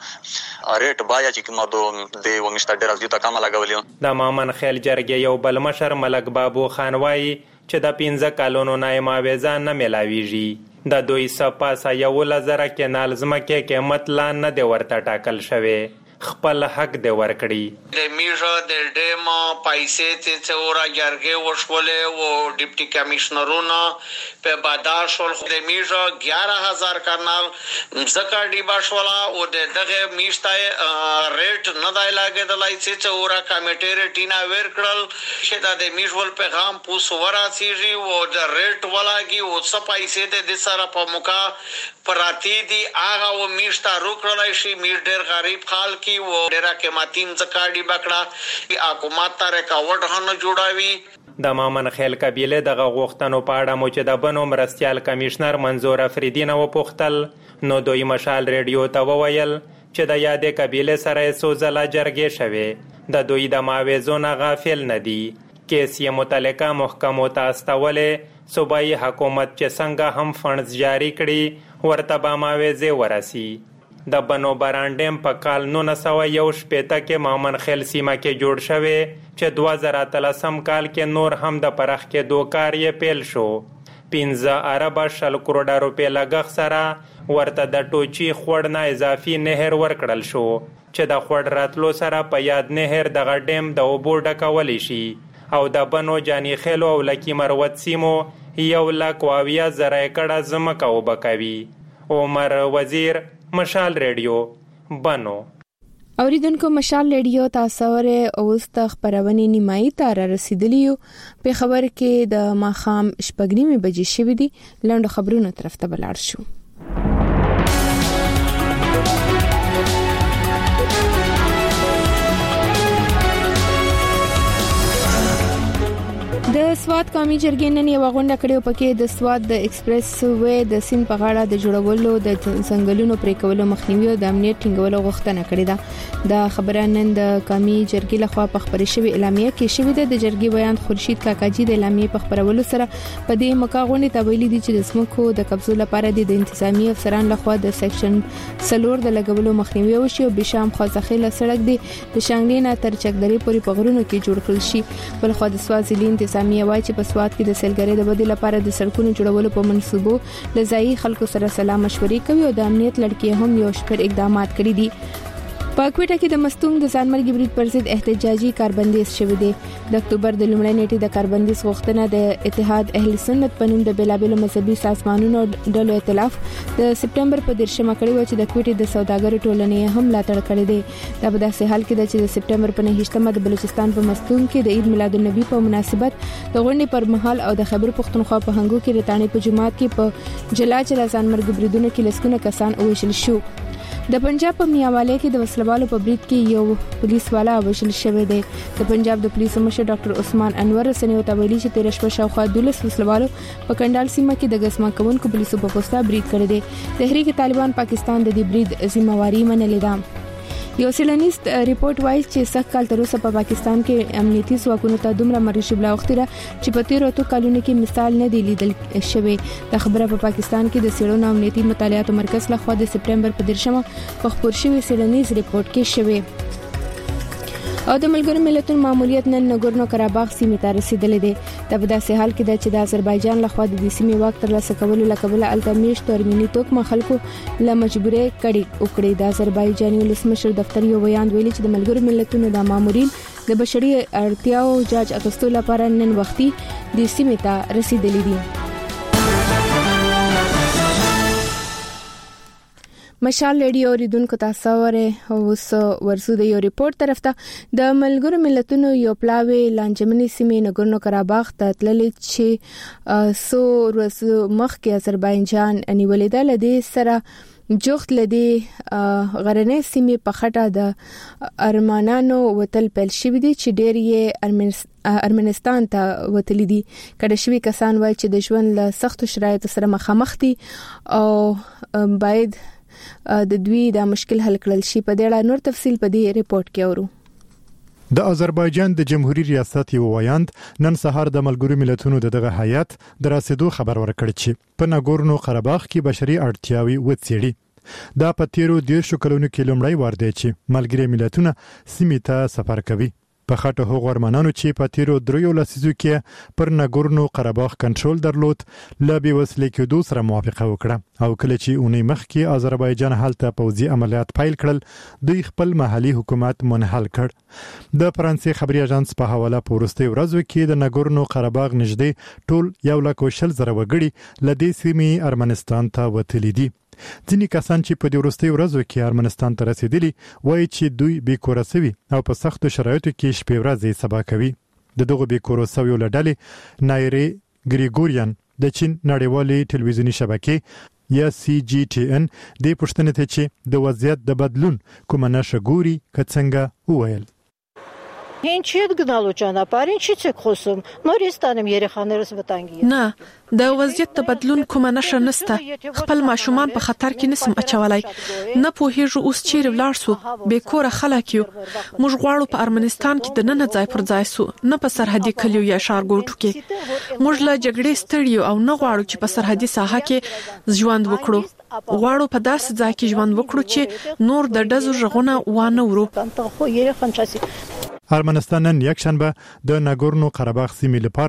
وکړه ریټ بایا چې کومه د و مشته ډېر زیات کم لګولیو. د مامن خیل جرګې یو بل مشر ملک بابو خان وایي چې د 15 کالونو نه معاوضه نه ملاويږي. د دوی سپاسه 1,00,000 کینال ځمکې قیمت لا نه دی ورته ټاکل شوی خپل حق دی ورکړي. د میژه د ډیم پیسې چې ورا جرګې وشولې او ډیپټي کمشنرونو په باداشول د میژه 11,000 کانال ځکه دی باشولا او دغه میشته ریټ نه دی لاګېدلای چې ورا کمیټې ریټینا ورکړل چې د میژول پیغام پوس ورا سیږي او د ریټ ولاګي او څه پیسې د سره په موقع پراتی دی هغه و میشته روکړلای شي میر ډېر غریب خال کی و ډېر قیمتین ځکاډي بکړه حکومت ته رکاوټ هنه جوړاوي. د مامن خیل قبیله دغه غوښتنو په اړه مو چې د بنو مرستيال کمشنر منظور افریدی و پوښتل نو دوی مشال ریډیو ته وویل چې د یادې قبیله سره سوزله جرګې شوه د دوی د معاوضو نه غافل نه دي. کیس یې متعلقه محکمو ته استولې صوبایي حکومت چې څنګه هم فنډز جاری کړي ورته به معاوضې ورسي. د بنو برانډیم په کال 1961 کې مامن خیل سیمه کې جوړ شوی چې 2013 کال کې نور هم د پرخ کې دوکار یې پیل شو. 15.4 کروڑه روپۍ لګښت سره ورته د ټوچي خوړ نه اضافي نهر ورکړل شو چې د خوړ راتلو سره په یاد نهر دغه ډیم د اوبو ډکولی شي او د بنو جاني خیلو او لکی مروت سیمو 1,20,000 ایکړه ځمکه اوبه کوي. عمر وزیر، مشال ریډیو، بنو. اوریدونکو، مشال ریډیو تاسو اوس د خبرونې نیمایي ته را رسیدلی یو. په خبر کې د ماښام 6:30 بجې شوې دي. لاندې خبرونو طرف ته بلاړ شو. د سواد قومي جرګې نن یو غونډه کړې پکې د سواد د ایکسپریس وې د سیند په غاړه د جوړولو د څنګهلونو پرې کولو مخنیوي او د امنیت ټینګولو غوښتنه کړې ده. د خبره نن د قومي جرګې لخوا په خبرې شوی اعلامیه کې شوی ده. د جرګې بیان خورشید کاکاجي د اعلامیه په خبرولو سره په دې موقع غونډه ته ویلي دي چې د سمکو د قبضو لپاره د انتظامی افسران لخوا د سیکشن 4 د لګولو مخنیوي وشي او بشام خوځخیله سړک دی د شانګلې نه تر چکدرې پورې په غرونو کې جوړ کړل شي. بل خو د سوازیلی انتظامی وایي چې په سواد کې د سیلګرۍ د بدیل لپاره د سړکونو جوړولو په منصوبو لزایي خلکو سره سلام مشورې کوي او د امنیت لړکې هم یو شمېر اقدامات کړي دي. په کوټه کې د مستونګ د ځانمرګي برید پر ضد احتجاجي کاربندیز شوی دی. د اکتوبر د لومړۍ نیټې د کاربندیز غوښتنه د اتحاد اهل سنت په نوم د بلابل مذهبي سازمانونو ډلو ائتلاف د سپټمبر په 10مه کړی و چې د کوټې د سوداګرو ټولنې هم ملاتړ کړی دی. دا په داسې حال کې چې د سپټمبر په 9مه د بلوچستان په مستونګ کې د عید میلاد النبی په مناسبت د غونډې پر مهال او د خیبر پختونخوا په هنګو کې رټانې په جماعت کې په جلا ځانمرګي بریدونو کې لسګونه کسان وژل شو. د پنجاب په میاواله کې د وسلوالو په برید کې یو پولیس والا وژل شوی دی. د پنجاب د پولیسو مشر ډاکټر عثمان انور رسنیو ته ویلي چې 13 شپه شاوخوا 12 وسلوالو په کندال سیمه کې د غسما کوونکو پولیسو په پوسټه برید کړی دی. تحریک طالبان پاکستان د دې برید ذمہواری منلې ده. یو سیلانیست ریپورت وایي چې سخت کال تر اوسه په پاکستان کې امنیتي ځواکونو ته دومره مرشي بلا وختره چې په تیرو تو کلونو کې مثال نه دی لیدل شوی. د خبره په پاکستان کې د سیړونو امنیتي مطالعاتو مرکز لخوا د سپټمبر په 10مه په خبر شوی سیلانیز ریپورت کې شوی. او د ملګرو ملتونو ماموریت نن نګورنو قرهباغ سیمې ته رسیدلې دی. دا په داسې حال کې ده چې د آذربایجان لخوا د دې سیمې واک ترلاسه کولو لپاره التمیش تورمینی توکم خلکو له مجبورې کړي. د آذربایجاني ولسمشر دفتر یو بیان ویلي چې د ملګرو ملتونو د مامورین د بشري اړتیاو جاج اخیستلو لپاره نن وختي د سیمې ته رسیدلي دي. مشال ریډیو اوریدونکو تاسو اوس ورسو د یو ریپورت طرف ته د ملګرو ملتونو یو پلاوی لانجمنی سیمې نګورنو قرهباغ ته تللې چې سو ورځ مخکې آذربایجان نیولې ده. لدې سره جوخت لدی غرنې سیمې په خټه د ارمانانو وتل پیل شوې دي چې ډېر یې ارمنستان ته وتلي دي. کډه شوی کسان وایي چې د ژوند له سختو شرایطو سره مخامخ دي او باید د دوی د مشکل حل کړل شي. په دې اړه نور تفصیل په دې ریپورت کې اورو. د آذربایجان د جمهوریت ریاست یو وایاند نن سهار د ملګرو ملتونو دغه هیئت د رسیدو خبر ورکړ چې په نګورنو قرهباغ کې بشري اړتیاوي وڅېړي. دا په تیرو 10 کلونو کې لومړی وار دی چې ملګري ملتونه سیمې ته سفر کوي. په خاطر هغو ارمانانو چې په تیرو 3 لسیزو کې پر نګورنو قرهباغ کنټرول درلود ل بي وسلې کېدو سره موافقه وکړه او کله چې اونۍ مخکې آذربایجان هلته پوځي عملیات پیل کړل دوی خپل محلي حکومت منحل کړ. د فرانسې خبري اژانس په حواله پورستي ورځو کې د نګورنو قرهباغ نږدې ټول 1,40,000 وګړي ل دې سیمې ارمنستان ته وتلي دي. ځینې کسان چې په دې وروستي ورځو کې ارمنستان ته رسیدلي وایي چې دوی بیکوره سوي او په سختو شرایطو کې شپې ورځې سبا کوي. د دغه بیکوره سویو له ډلې نایری ګریګوریان د چین نړیوالې ټلویزیوني شبکې یا CGTN د پښتنې ته چې د وضعیت د بدلون کومه نشه ګوري کڅنګه وویل. Ինչի՞ եք գնալու ճանապարհ, ինչի՞ց եք խոսում։ Նորից տանեմ երեխաներս վտանգի։ نه د وضعیت د بدلون کومه نشه نسته. خپل ماشومان په خطر کې نسم اچولای. نه پوهیږو اوس چیرې ولاړ سو. بیکوره خلک یو. موږ غواړو په ارمنستان کې د نن ځای پر ځای سو، نه په سرحدي کلیو یا ښارګوټو کې. موږ له جګړې ستړي او نه غواړو چې په سرحدي ساحه کې ژوند وکړو. غواړو په داسې ځای کې ژوند وکړو چې نور د ډزو ژغونه وانه ورو. ارمنستان نن یک شنبه د نګورنو قرهباغ سیمې لپاره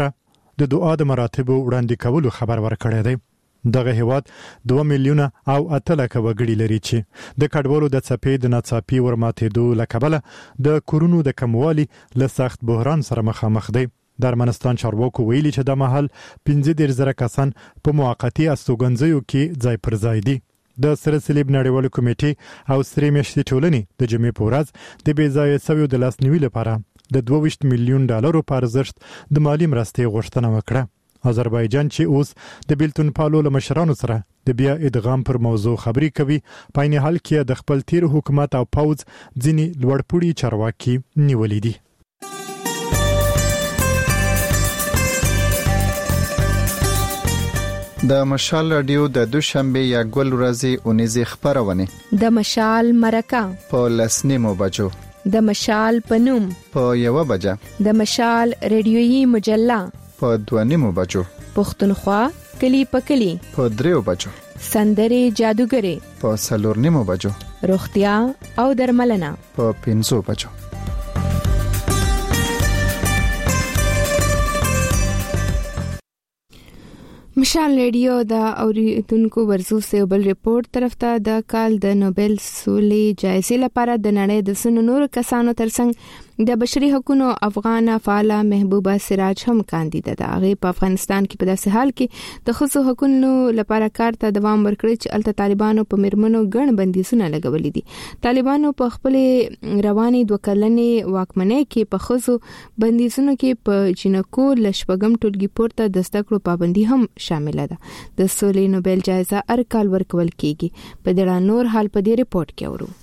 د دعا د مراتبو وړاندې کولو خبر ورکړی دی. دغه هیواد 2 میلیونه او 8 لک وګړي لري چې د کډوالو د څپې د ناڅاپي ورماتېدو له کبله د کورونو د کموالي له سخت بحران سره مخامخ دی. د ارمنستان چارواکو ویلي چې د مهال 15,000 کسان په موقتي استوګنځیو کې ځای پر ځای دي. د سره صلیب نړیوال کمیټې او سری میاشتې ټولنې د جمعې په ورځ د بې ځایه شویو د لاسنیوي لپاره د 22 میلیون ډالرو په ارزښت د مالی مرستې غوښتنه وکړه. آذربایجان چې اوس د بیلتون پالو له مشرانو سره د بیا ادغام پر موضوع خبرې کوي، په عین حال کې د خپل تیر حکومت او پوځ ځینې لوړپوړي چارواکي نیولې دي. د مشال رادیو د دوشنبه یا ګل ورځې اونیزه خبرونه د مشال مرکه په لسنیمو بجو، د مشال پنوم په 1 بجه، د مشال ریډیویي مجله په 2 بجو، پښتونخوا کلی په کلی په 3 بجو، سندري جادوګری په 4 بجو، روغتیا او درملنه په 5 بجو. مشال ریډیو د اوریدونکو ورزو سه بل ریپورت طرف ته د کال د نوبل سولې جایزې لپاره د نړۍ د سن نور کسانو ترڅنګ د بشري حقوقو افغان فعاله محبوبه سراج هم کاندیده ده. هغه په افغانستان کې په داسې حال کې د خصوصي حقوقو لپاره کار ته دوام ورکړي چې الته طالبانو په مرمنو ګڼ بندیزونه لګولې دي. طالبانو په خپل رواني 2 کلنې واکمنۍ کې په خصوصي بندیزونو کې په جنکو لشپګم ټولګي پورته د زدکړو پابندي هم شامل ده. د سولې نوبل جایزه هر کال ورکول کیږي. په دې نور حال په دې ریپورت کې اورو.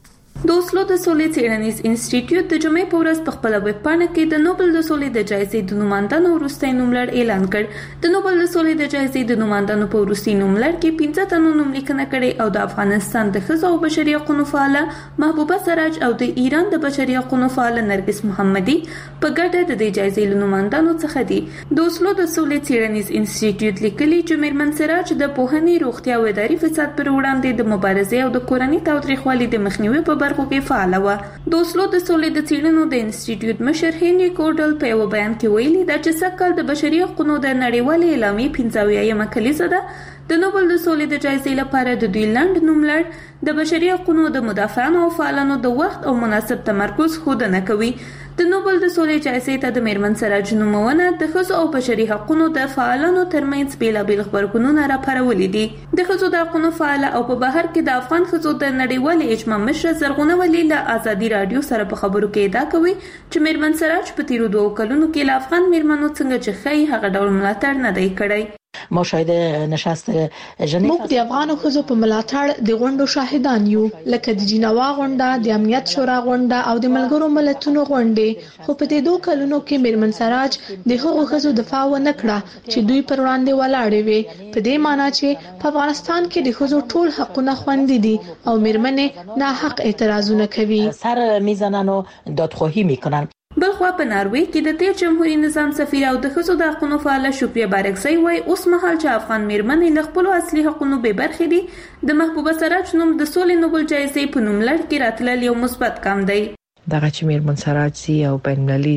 د اوسلو د سولې څېړنیز انسټیټیوټ د جمعې په ورځ په خپل ویب پاڼه کې د نوبل د سولې د جایزې د نوماندانو وروستي نوملړ اعلان کړ. د نوبل د سولې د جایزې د نوماندانو په وروستي نوملړ کې 15 تنو نوم لیکنه کړې او د افغانستان د ښځو او بشري حقوقو فعاله محبوبه سراج او د ایران د بشري حقوقو فعاله نرګس محمدي په ګډه د دې جایزې له نوماندانو څخه دي. د اوسلو د سولې څېړنیز انسټیټیوټ لیکلي چې میرمن سراج د پوهنې، روغتیا او اداري فساد پر وړاندې د مبارزې او د کورنۍ تاوتریخوالي د مخنیوي په برخو کې فعال و. د اوسلو د سولې د څېړنو د انسټیټیوټ مشر هنري کوډل په یو بیان کې ویلي دا چې سږ د بشري حقوقو د نړیوالې اعلامیې 15 کلیزه ده. د نوبل د سولې د جایزې لپاره د دوی لاند نوملړ د بشري حقوقو د مدافعانو او فعالانو د وخت او مناسب تمرکز ښودنه کوي. د نوبل د سولې جایزې ته د میرمن سراج نومونه د ښځو او بشري حقوقو د فعالانو ترمنځ بیلابیل خبرګونونه راپارولي دي. د ښځو د حقوقو فعاله او په بهر کې د افغان ښځو د نړیوال اجماع مشره زرغونه ولی له آزادي رادیو سره په خبرو کې ادعا کوي چې میرمن سراج په تیرو 2 کلونو کې له افغان میرمنو څنګه چې خی هغه ډول ملاتړ نه دی کړی. مشاهده نشست ژنیو موږ د افغانو ښځو په ملاتړ د غونډو شاهدان یو، لکه د جنیوا غونډه، د امنیت شورا غونډه او د ملګرو ملتونو غونډې. خو په دې 2 کلونو کې میرمن سراج د هغو ښځو دفاع ونه کړه چې دوی پر وړاندې ولاړې وي. په دې معنی چې په افغانستان کې د ښځو ټول حقونه خوندي دي او میرمنې ناحق اعتراضونه کوي، سر میزنن و دادخواهی میکنن. بلخوا په ناروې کې د تیر جمهوریت نظام سفیر او د ښځو د حقوقو فعاله شکریه بارکزی وایي اوس مهال چې افغان میرمنې له خپلو اصلي حقوقو بې برخې دي، د محبوبه سراج نوم د سولې نوبل جایزې په نوملړ کې راتلل یو مثبت ګام دی. دغه چې میرمن سراج سي او بین‌المللي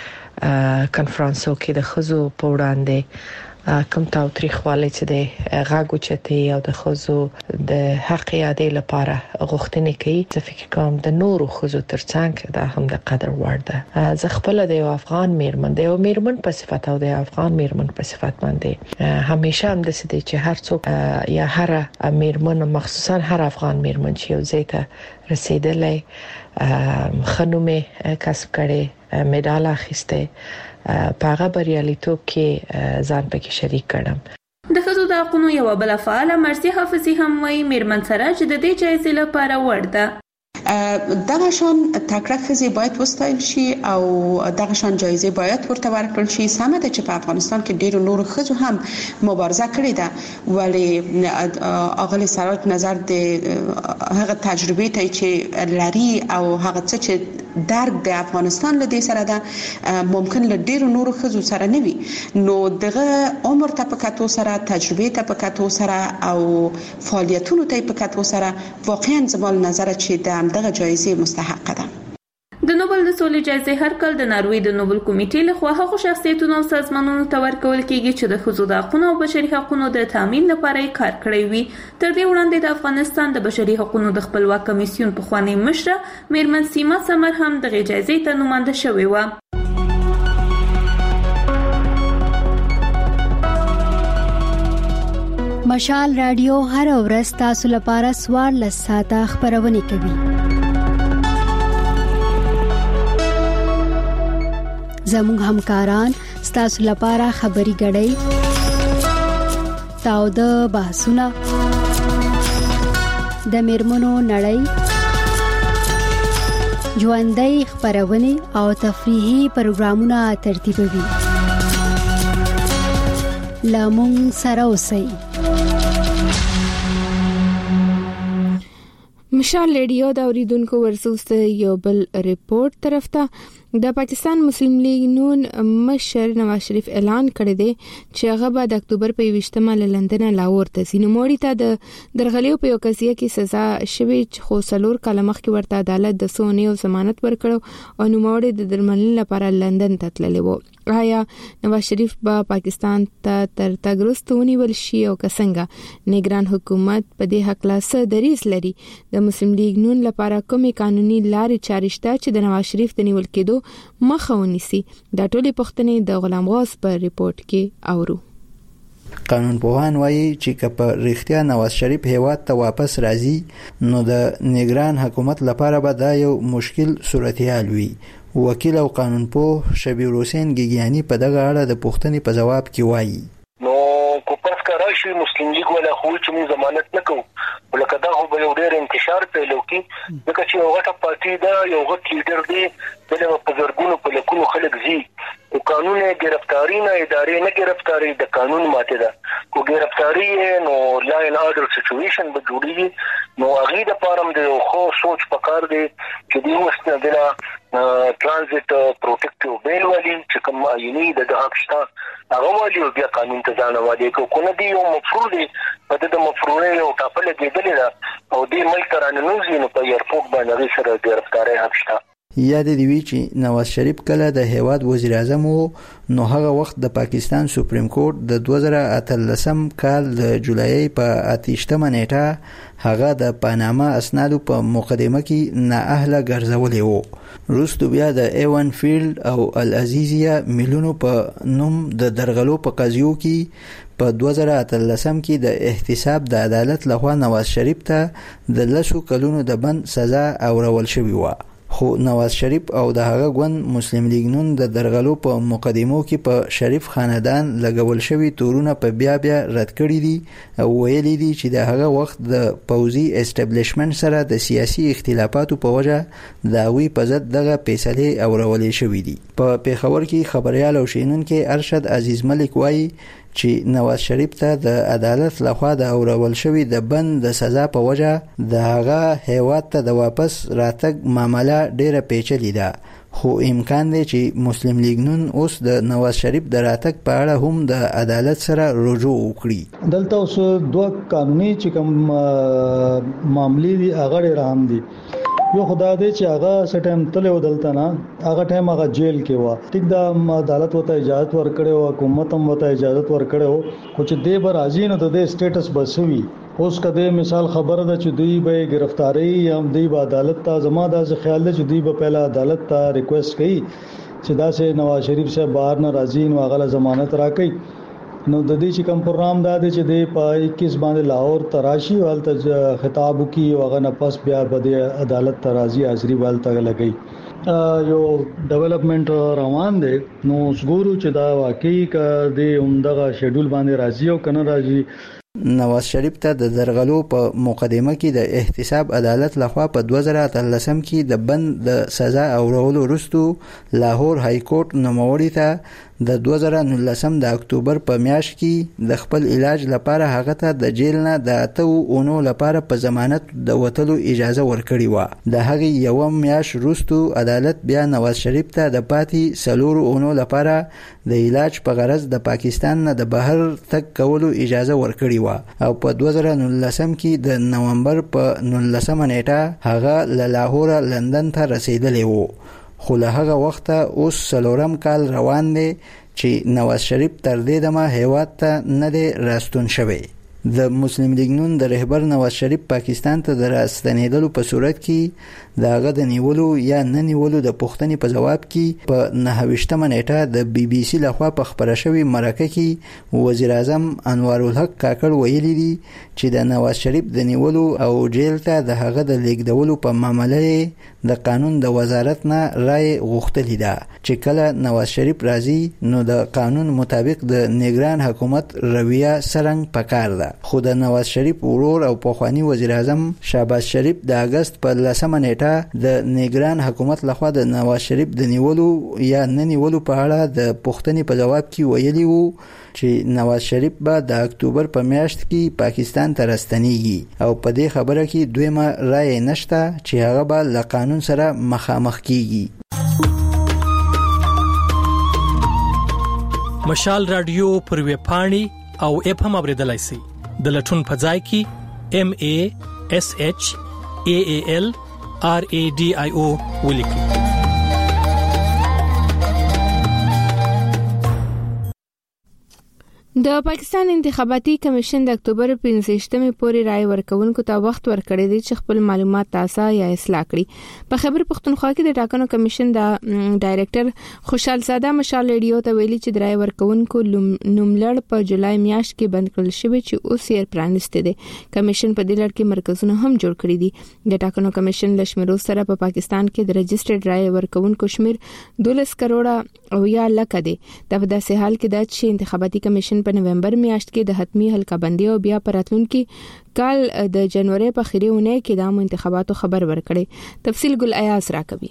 کنفرانسو کې د ښځو په وړاندې کوم تاوتریخوالی چې د غاګو چتي او د ښځو د حق یادې لپاره غوښتنې کوي، زه فکر کوم د نورو ښځو ترڅنګ دا هم د قدر وړ ده. زه خپل د یو افغان میرمن د یو میرمن په صفت او د افغان میرمن په صفت باندې همیشه هم د سدي چې هر څوک یا هر میرمن مخصوصا هر افغان میرمن چې یو ځای ته رسیدلې خنومه کسب کړي، مډال اخیسته، په هغه بریالیتوب کې ځان پکې شریک کړم. د ښځو د حقوقو یو بل فعاله مرسي حافظي هم وایي میرمن سراج د دې جایزې لپاره وړ ده. دغه شان تکړه ښځې باید وستایل شي او دغه شان جایزې باید ورته ورکړل شي. سمه ده چې په افغانستان کې ډېرو نورو ښځو هم مبارزه کړې ده، ولې اغلې سراج نظر د هغه تجربې ته چې لري او هغه څه چې درک د افغانستان له دې سره ده ممکن له ډېرو نورو ښځو سره نه وي، نو دغه عمر ته په کتو سره، تجربې ته په کتو سره او فعالیتونو ته په کتو سره واقعا زما له نظر چې د دغه جایزې مستحق ده. د نوبل نوبل د سولې جایزې هر کال د ناروې د نوبل کمیټې لخوا هغو شخصیتونو او سازمانونو ته ورکول کیږي چې د ښځو د حقوقو او بشري حقوقو د تامین لپاره کار کړی وي. تر دې وړاندې د افغانستان د بشري حقوقو د خپلواک کمیسیون پخوانی مشره میرمن سیما سمر هم د جایزې ته نوماند شوې و. مشال رادیو هر ورځ تاسو لپاره 14 ساعته خبرونه کوي. زموږ همکاران تاسو لپاره خبري غړي تاو د بحثونه د میرمنو نړۍ ژوندۍ خبرونه او تفریحي پروګرامونه ترتیبوي. لامون سره اوسئ. مشال ریډیو دا اوریدونکو ورسوست یو بل ریپورت طرف ته د پاکستان مسلم لیگ نون مشر نواز شریف اعلان کړی دی چې هغه به د اکتوبر په 28مه له لندن لاهور ته ځي. نوموړي ته د درغلیو په یو قضیه کې سزا شوې خو 4 کاله مخکې ورته عدالت د سونې او ضمانت ورکړو او نوموړي د درملنې لپاره لندن ته تللی و. آیا نواز شریف به پاکستان ته تر تګ وروسته ونیول شي او څنګه نگران حکومت په دې حق لا څه دریځ لري؟ د مسلم لیگ نون لپاره کومې قانوني لارې چارې شته چې د نواز شریف د نیول کېدو مخه ونیسي؟ دا ټولې پوښتنې د غلام غوث په ریپورت کې اورو. قانون پوهان وایي چې په رښتیا نواز شریف هیواد ته واپس راځي نو د نگران حکومت لپاره به دا یو مشکل صورتحال وي. وکیل او قانون پوه شبیر حسین ګیګیانی په دغه اړه د پوښتنې په جواب کې وایي نو کو پس کارا شي مسلم لیگ ولا خو چې موږ ضمانت نکو ولکه دا خو به یو ډېر انتشار پیلو کی ځکه چې یو غټه پارټي دا یو غټ لیډر دی دغه په زرګونو په لکونو خلک زی او قانون گرفتاری نه ادارې نه گرفتاری د قانون ماته ده کو گرفتاری نو لا ان اورډر سچويشن به جوړیږي نو هغه د پارم د خو سوچ پکار دی چې دی وسنه د ترانزیت پروټیکټیو بیل والی چې کوم عیني د حق شته هغه والی او بیا قانون ته ځان والی کو نه دی یو مفروض دی په د مفروض یو ټاپل کېدل او دی ملک ترانوزي نو په ایرپورټ باندې سره گرفتاری حق شته. یاد دی وی چې نواز شریف کله د هیواد وزیر اعظم نو هغه وخت د پاکستان سپریم کورټ د 2013 کال د جولای په 28مه نیټه هغه د پاناما اسنادو په مقدمه کې نااهله ګرځولې وو. وروسته بیا د ایوان فیلډ او العزیزیه میلونو په نوم د درغلو په قضیو کې په 2013 کې د احتساب د عدالت لخوا نواز شریف ته د 10 کلونو د بند سزا اورول شوې و. خو نواز شریف او د هغه ګوند مسلم لیگ نون د درغلو په مقدمو کې په شریف خاندان لګول شوی تورونه په بیا رد کړی دي او ویلي دي چې د هغه وخت د پوزي اسټابلیشمنت سره د سیاسي اختلافاتو په وجه داوی په ضد دغه فیصله اورولې شوې دي. په پیښور کې خبريال او شینونکو ارشد عزیز ملک وایي چې نواز شریف ته د عدالت لخوا د اورول شوی د بند د سزا په وجه د هغه هیواد ته د واپس راتګ معاملې ډیره پیچلې ده. خو امکان دی چې مسلم لیگ نون اوس د نواز شریف د راتګ په اړه هم د عدالت سره رجوع وکړي. دلته اوس دوه قانوني چې کوم معاملې دي هغه رام دي. یو خدای دې چې هغه سټیم تل ودلته نه هغه ټایم هغه جیل کې و. ټیک دا عدالت وته اجازه ورکړې او حکومت هم وته اجازه ورکړې او خو چې دې بر راځي نو د سټیټس بسوي. اوس کده مثال خبره ده چې دوی به گرفتاری یا دوی به عدالت ته زما د خیال ده چې دوی به پهلا عدالت ته ریکوست کوي چې دا سه نواز شریف سے بهر نه راځي نو هغه ضمانت راکړي. نو د دې چې کوم پروګرام دا دی چې د 21 باندې لاهور تراشي والته خطاب کی او هغه نه پس بیا بده عدالت ترازی حاضری والته لګي. یو ډیولپمنٹ روان دی نو سګورو چې دا واقعي ک د عمدغه شیډول باندې راځي او کنه راځي. نواز شریف ته د درغلو په مقدمه کې د احتساب عدالت لخوا په 2013 کې د بند د سزا اورولو وروسته لاهور های کورټ نوموړي ته د 2019 د اکتوبر په میاشت کې د خپل علاج لپاره هغه ته د جیل نه د 8 اونو لپاره په ضمانت د وټلو اجازه ورکړې و. د هغه یو میاشت وروسته عدالت بیا نواز شریف ته د پاتې 4 اونو لپاره د علاج په غرض د پاکستان نه د بهر تک کولو اجازه ورکړې و او په 2019 کې د نومبر په 19 نیټه هغه له لاهور لندن ته رسیدلی و. خو له هغه وخته اوس 4 کال روان دی چې نواز شریف تر دې دمه هیواد ته نه دی راستون شوی. د مسلم لیگ نون د رهبر نواز شریف پاکستان ته د راستنېدلو په صورت کې داغه د نیولو یا نه نیولو د پوښتنې په جواب کې په 29مه نیټه د بي بي سي لخوا په خبره شوی مرکه کې وزیر اعظم انوار الحق کاکړ ویلي دي چې د نواز شریف د نیولو او جیل ته د هغه د لیږدولو په معاملې د قانون د وزارت نه رائے غوښتلې ده چې کله نواز شریف راځي نو د قانون مطابق د نگران حکومت رویه سرنګ پکار ده. خو د نواز شریف ورور او پخوانی وزیر اعظم شهباز شریف د اگست په 10مه نیټه د نگران حکومت لخوا د نواز شریف د نیولو یا نه نیولو په اړه د پوښتنې په جواب کې ویلي وو چې نواز شریف به د اکتوبر په میاشت کې پاکستان ته راستنیږي او په دې خبره کې دویمه رائے نشته چې هغه به له قانون سره مخامخ کیږي. مشال رادیو پر ویب پاڼې او اپ هم اوریدلای شئ. د لټون په ځای کې MASHAALRADIO ولیکئ. د پاکستان انتخاباتي کمیشن د اکتوبر 15مې پورې رائے ورکوونکو ته وخت ورکړی دی چې خپل معلومات تازه یا اصلاح کړي. په خیبر پختونخوا کې د ټاکنو کمیشن د ډایریکټر خوشحال زاده مشال ریډیو ته ویلي چې د رائے ورکوونکو نوملړ په جولای میاشت کې بند کړل شوی چې اوس یې پرانسته دي. کمیشن په دې لړ کې مرکزونه هم جوړ کړی دي. د ټاکنو کمیشن لشمرو سره په پاکستان کې د رجسټرډ رائے ورکوونکو شمیر 12 کروڑه او یا لک دی. دا په داسې حال کې د انتخاباتي کمیشن په نومبر میاشت کې د حتمی حلقه بندي او بیا پراتلونکي کال د جنوري په اخیری اونۍ کې د انتخاباتو خبر ورکړي. تفصیل ګل ایاز راکوي.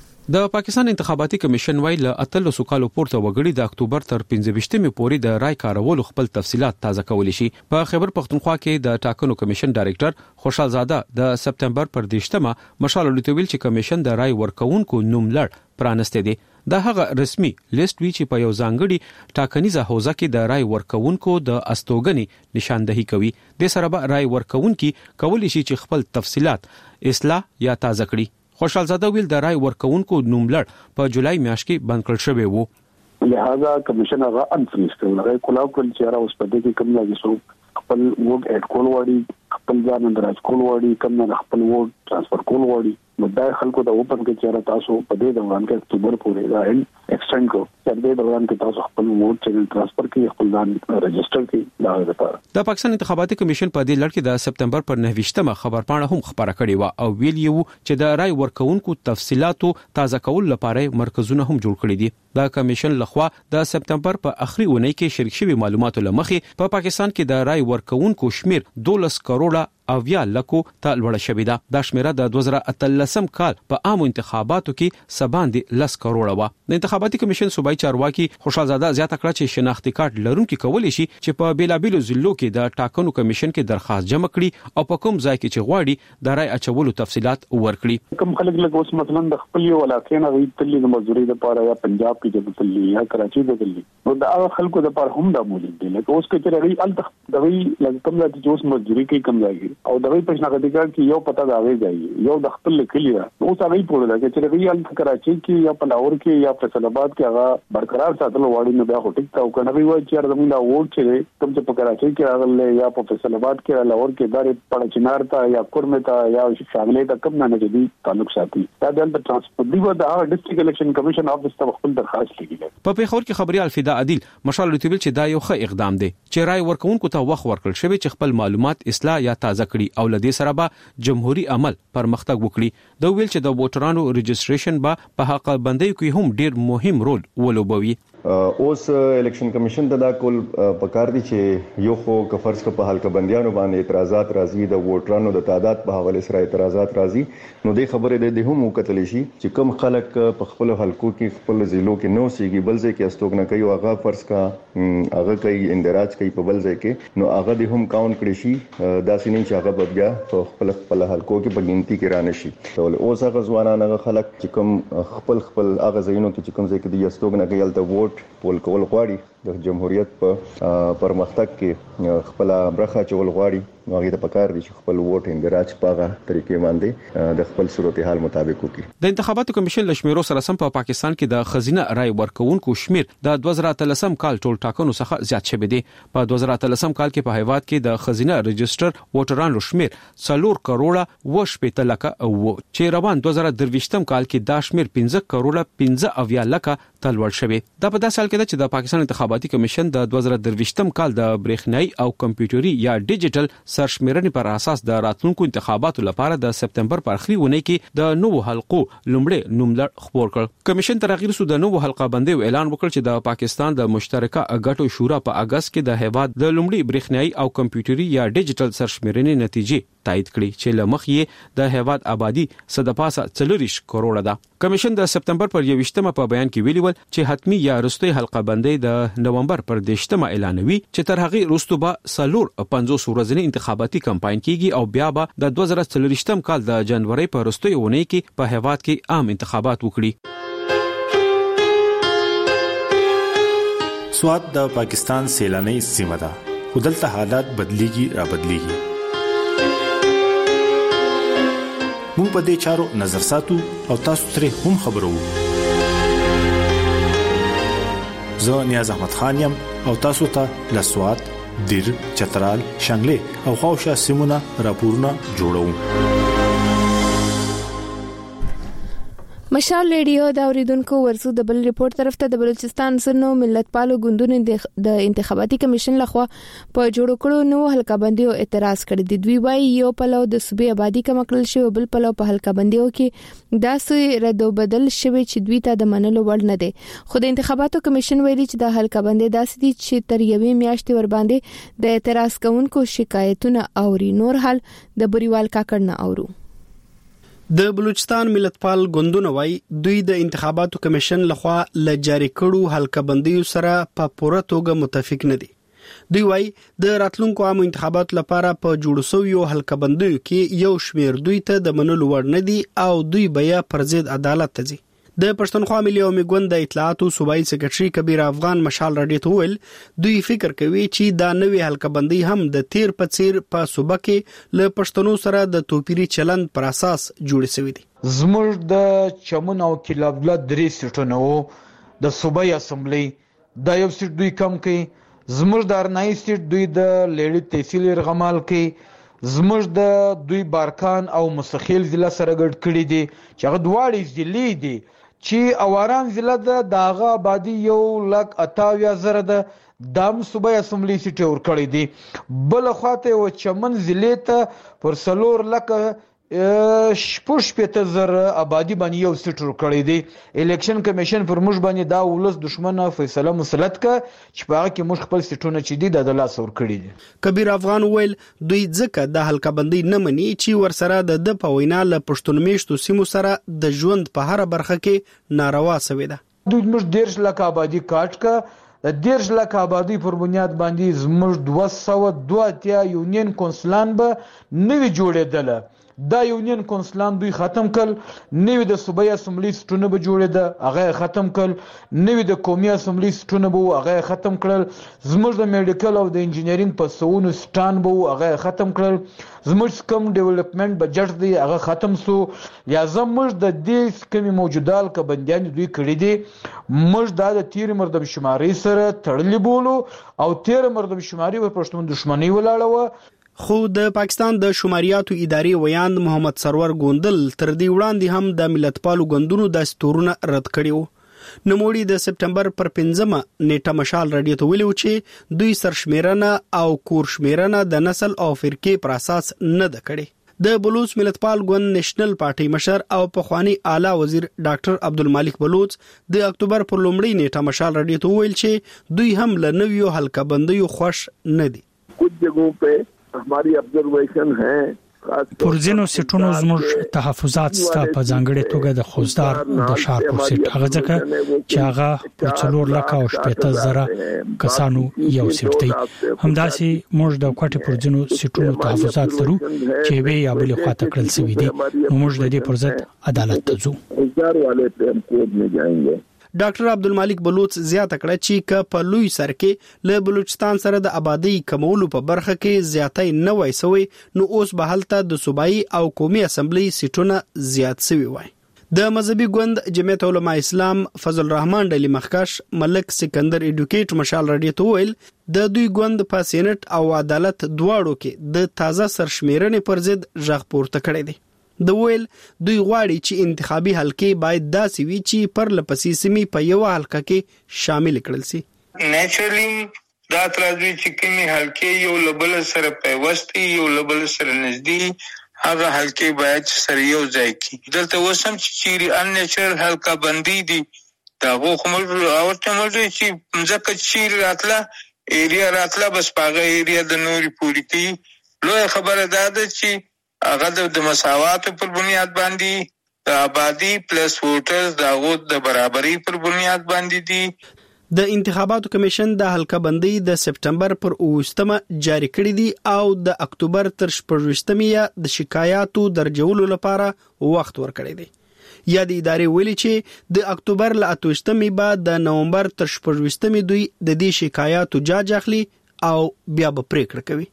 د پاکستان انتخاباتي کمیشن ویل اتل سوکالو پورته وګړي د اکتوبر تر 15مې پورې د رای کارولو خپل تفصيلات تازه کولی شي. په خیبر پختونخوا کې د ټاکنو کمیشن ډایریکټر خوشحال زاده د سپتمبر پر 10مه مشال لټویل چې کمیشن د رای ورکوونکو نوملړ پرانسته دي. دا هغه رسمي لیست وی چې په یو ځانګړي ټاکنیزه حوزه کې د رای ورکوونکو د استوګنې نشاندهي کوي. د سره به رای ورکوونکي کولی شي چې خپل تفصيلات اصلاح یا تازه کړي. خوشحال زاده ویل د رای ورکوونکو نوملړ په جولای میاشت کې بند کړل شوی وو. لہذا کمیشن هغه انفریز کړل. کلاو کول چې را اوس په دې کې کوم لاګي سو خپل ووټ اډ کول وړي خپل ځان اندراج کول وړي کوم نه خپل ووټ ترانسفر کول وړي. مدعي خلکو د اوپن کې چیرې تاسو په دې دوران کې اکتوبر پورې دا ایکسټند کو چې دې دوران کې تاسو خپل ووټ چینل ترانسفر کې خپل ځان رجسٹر کې دا لپاره. د پاکستان انتخاباتي کمیشن په دې لړ کې د سپتمبر پر 29مه خبرپاڼه هم خبره کړې و او ویل یو چې د رای ورکوونکو تفصيلاتو تازه کول لپاره مرکزونه هم جوړ کړي دي. د کمیشن لخوا د سپتمبر په اخري اونۍ کې شریک شوی معلوماتو لمخې په پاکستان کې د رای ورکوونکو شمیر 12 کروڑه او یا لکو ته لوړ شوې ده. د شمیره د 2013 کال په عامو انتخاباتو کې سباندې 10 کروڑه و. د انتخاباتي کمیشن صوبایي چارواکي خوشحال زاده زیاته کړه چې شناختی کارت لرونکي کولی شي چې په بیلابیلو ضلعو کې د ټاکنو کمیشن کې درخواست جمع کړي او په کوم ځای کې چې غواړي د رای اچولو تفصيلات ورکړي. کوم خلک لکه اوس مثلا د خپل علاقې نه وی تللی د مزدوري لپاره یا پنجاب کې د تللی یا کراچي د تللی نو دا خلکو د لپاره هم دا موجود دي. لکه اوس کې چې ری ال د وی لکه کوم ځای چې اوس مزدوري کوي کوم ځای او د وی پښناګدګار کې یو پتا دا وی ځای یو د خپل کلی اوس هغه پوره ده چې ری ال کراچي کې یا پلاور کې یا فیصل آباد کې هغه برقرار ساتل وړي نو بیا هټیک تا او کنه وی وای چې زموږ دا ووټ چې کوم چې په کراچي کې راغله یا په فیصل آباد کې لاور کې دارې پړ چنار تا یا کورمه تا یا شاملې تا کوم نه جدي تعلق ساتي دا د ترانسپورت دی و د ډیسټریکټ الیکشن کمیشن افیس ته خپل درخواست لګیږي. په پیښور کې خبريال فدا عادل مشال لټویل چې دا یو ښه اقدام دی چې رای ورکوونکو ته وخت ورکړل شوی چې خپل معلومات اصلاح یا تازه کړي او لدې سره به جمهوریت عمل پرمختګ وکړي. دا ویل چې د ووټرانو رجسټریشن به په حق بندۍ کې هم ډیر مهم رول ولوبوي. اوس الیکشن کمیشن ته دا کول پکار دي چې یو خو کفرس په حلقه بندیانو باندې اعتراضات راځي د ووټرانو د تعداد په حواله سره اعتراضات راځي نو د خبره د هم وکتل شي چې کم خلک په خپل حلقو کې خپل ضلعو کې نو سیږي بل ځای کې استوګنه کوي او هغه فرض کا هغه کوي اندراج کوي په بل ځای کې نو هغه د هم کاونټ کړي شي دا سینې چې هغه بیا په خپل حلقو کې په ګنتی کې رانه شي. اوس هغه ځوانان هغه خلک چې کم خپل هغه ځایونو کې چې کوم ځای کې د استوګنه کوي الته ووټ پول کول غواړي د جمهوریت په پرمختګ کې خپل برخه چول غواړي هغه ته پکار دي چې خپل ووټ اندراج پاغه طریقې باندې د خپل صورتحال مطابق وکړي. د انتخاباتو کمیشن لشمیرو سره سم په پاکستان کې د خزینه رای ورکوونکو شمیر د 2013 کال ټول ټاکنو څخه زیات شوی دی. په 2013 کال کې په هیواد کې د خزینه رجستر ووټرانو شمیر 4 کروڑه و شپږ لکه او چې روان 2023 کال کې دا شمیر 15 کروڑه 15 لکه تلوړ شوی. دا په داسې حال کې ده چې د پاکستان انتخاباتي کمیشن د 2023 کال د برېښنايي او کمپیوټري یا ډیجیټل سرشمیرنې پر اساس د راتلونکو انتخاباتو لپاره د سپتمبر په اخري اونۍ کې د نوو حلقو لومړی نوملړ خبر کړ. کمیشن تر هغه وروسته د نوو حلقه بندي اعلان وکړ چې د پاکستان د مشترکه غټو شورا په اگست کې د هیواد د لومړي برېښنايي او کمپیوټري یا ډیجیټل سرشمیرنې نتیجې تایید کړي چې لمخ یې د هیواد آبادی صدپاسه 40 کروڑه ده. کمیشن د سپتمبر پر 21مه په بیان کې ویلي چې حتمی یا رستوي حلقه بندي د نومبر پر 10مه اعلانوي چې تر هغه وروسته به 50 ورځنی انتخاباتي کمپاین کیږي او بیا به د 2024 کال د جنوري پر رستوي اونۍ کې په هیواد کې عام انتخابات وکړي. سواد د پاکستان سیلاني سیمه ده. خدلته حالات بدليږي را بدليږي. موږ په دې چارو نظر ساتو او تاسو ترې هم خبرو. زه نیاز احمد خان یم او تاسو ته لسواد، دیر، چترال، شنګلې او خوشا سیمونه راپورونه جوړوم. مشال ریډیو دا اوریدونکو ورسو د بل ریپورت طرف ته د بلوچستان سنو ملتپالو ګوندونو د انتخاباتي کمیشن لخوا په جوړ کړو نو حلقه بندیو اعتراض کړی دی. دوی وايي یو پلو د صوبې آبادی کم کړل شو، بل پلو په حلقه بندیو کې داسې رد او بدل شوی چې دوی ته د منلو وړ نه دي. خو د انتخاباتو کمیشن ویلي چې د حلقه بندي داسې دي چې تر یوې میاشتې ور باندې د اعتراض کوونکو شکایتونه اوري. نور حال د بریوال کاکړ نه اورو. د بلوچستان ملتپال ګوندونه وای دوی د انتخاباتو کمیشن لخوا لجاري کړو حلقه بندیو سره په پوره توګه متفق نه دي. دوی وای د راتلونکو عام انتخاباتو لپاره په جوړ شویو حلقه بندیو کې یو شمیر دوی ته د منلو وړ نه دي او دوی بیا پر ضد عدالت ته ځي. د پښتونخوا ملي عوامي ګوند د اطلاعاتو صوبایي سکرټري کبیر افغان مشال راډیو ته ویل دوی فکر کوي چې دا نوې حلقه بندي هم د تیر په څیر په صوبه کې له پښتنو سره د توپیري چلند پر اساس جوړ شوی دي. زموږ د چمن او کلابلا درې سټونه وو د صوبایي اسمبلی دا یو سټ دوی کم کوي، زموږ د ارنای سټ دوی د لیډي تحصیل رغمال کوي، زموږ د دوی بارکان او مسخیل ضلع سره ګډ کړي دي چې هغه دواړي ضلع دي چې اواران ضلع د داغه آبادی 1,58,000 ده دام صوبای اسمبلی سیټ ور کړی دي. بل خواته و چمن ضلع ته پر 4,60,000 آبادی باندې یو سیټ ور کړی دي. الیکشن کمیشن پر موږ باندې دا ولس دشمنه فیصله مسلط ک چې په هغه کې موږ خپل سیټونه چې دي د لاس ور کړی دي. کبیر افغان ویل دوی ځکه د حلقه بندي نه مني چې ور سره د پوینا له پښتون میشتو سیمو سره د ژوند په هر برخه کې ناروا سوي ده. دوی موږ 1.5 لک آبادی کاټ ک د 1.5 لک آبادی پر بنیاد باندې زموږ 202 یونین کونسلان به نوی جوړېدل. دا یونین کونسلان دوی ختم کړ، نوی د صوبایي اسمبلی سټونه به جوړېده هغه ختم کړ، نوی د قومي اسمبلی سټونه به هغه ختم کړل، زموږ د میډیکل او د انجینرینګ په سونو سټان به هغه ختم کړل، زموږ کم ډیولپمنٹ بجټ دی هغه ختم سو. یا زموږ د دې کمی موجودال ک بندیان دوی کړی دي. موږ د تیر مردم شماري سره تړلې بولو او تیر مردم شماري په پښتون دښمنی ولاړه و. خو د پاکستان د شماریاتو ادارې ویاند محمد سرور ګوندل تر دې وړاندې هم د ملتپالو ګوندونو د ستورونه رد کړیو. نوموړي د سپتمبر پر 5مه نیټه مشال راډیو ته ویلو چې دوی سرشمیرنه او کورشمیرنه د نسل او فرقې پر اساس نه ده کړې. د بلوچ ملتپال ګوند نېشنل پارټي مشر او پخوانی اعلی وزیر ډاکټر عبدالمالک بلوچ د اکتوبر پر لومړۍ نیټه مشال راډیو ته ویل چې دوی هم له نویو حلقه بندیو خوش نه دي. کچھ جگہوں پہ हमारी ऑब्जर्वेशन है پر ځینو سیټونو زموږ تحفظات ستا په ځانګړې توګه د خوزدار د شار پر سیټ هغه ځکه چې هغه په 4,60,000 کسانو یو سیټ دی. همداسې موږ د کوټې پر ځینو سیټونو تحفظات لرو چې به یا بل خواته کړل شوی دي. موږ د دې پر ضد عدالت ته ځو. ډاکټر عبدالمالک بلوچ زیاته کړه چې ک په لوی سر کې له بلوچستان سره د آبادی کمولو په برخه کې زیاتې نه وای سوی نو اوس به هلته د صوبایي او قومي اسمبلی سیټونه زیات سوي وای. د مذهبي ګوند جمعیت علماء اسلام فضل الرحمن ډلی مخکش ملک سکندر ایډوکیټ مشال رادیو ته ویل د دوی ګوند په سېنات او عدالت دواړو کې د تازه سرشمیرنې پر ضد ژغ پورته کړی دی. د ویل دوی غواړي چې انتخابي حلقې باید داسې وي چې پر لپسې سیمې په یو حلقه کې شامل کړل شي. نیچرلی دا ترازوی چې کومي حلقې یو لبل سره پیوستي یو لبل سره نږدې هغه حلقې باید سره یو ځای کی. دلته وسم چې ان نیچرل حلقه بندي دي دا غو کومل او تمل چې ځکه چې راتله ایریا راتله بس پاغه ایریا د نوري پوری کی. لوی خبره ده چې هغه د مساوات پر بنیاد باندې د آبادی پلس ووټرز دا غو د برابرۍ پر بنیاد باندې دي. د انتخاباتو کمیشن د حلقه بندي د سپټمبر پر 28مه جاری کړی دی او د اکتوبر تر 28مه د شکایاتو درجولو لپاره وخت ورکړی دی. یا د ادارې ویلي چې د اکتوبر ل 28مه بعد د نومبر تر 28مه دوی د دې شکایاتو جاج اخلي او بیا به پریکړه کوي.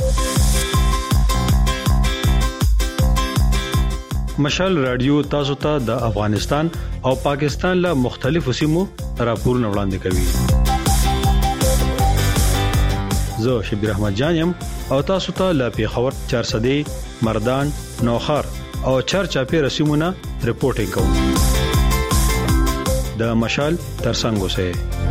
مشال رادیو تاسو ته د افغانستان او پاکستان له مختلفو سیمو راپورونه وړاندې کوي. زه شبیر احمد جانم او تاسو ته له پیښور 400 مردان نوخار او چرچاپی رسمونه رپورټینګ کوم. د مشال ترڅنګ اوسئ.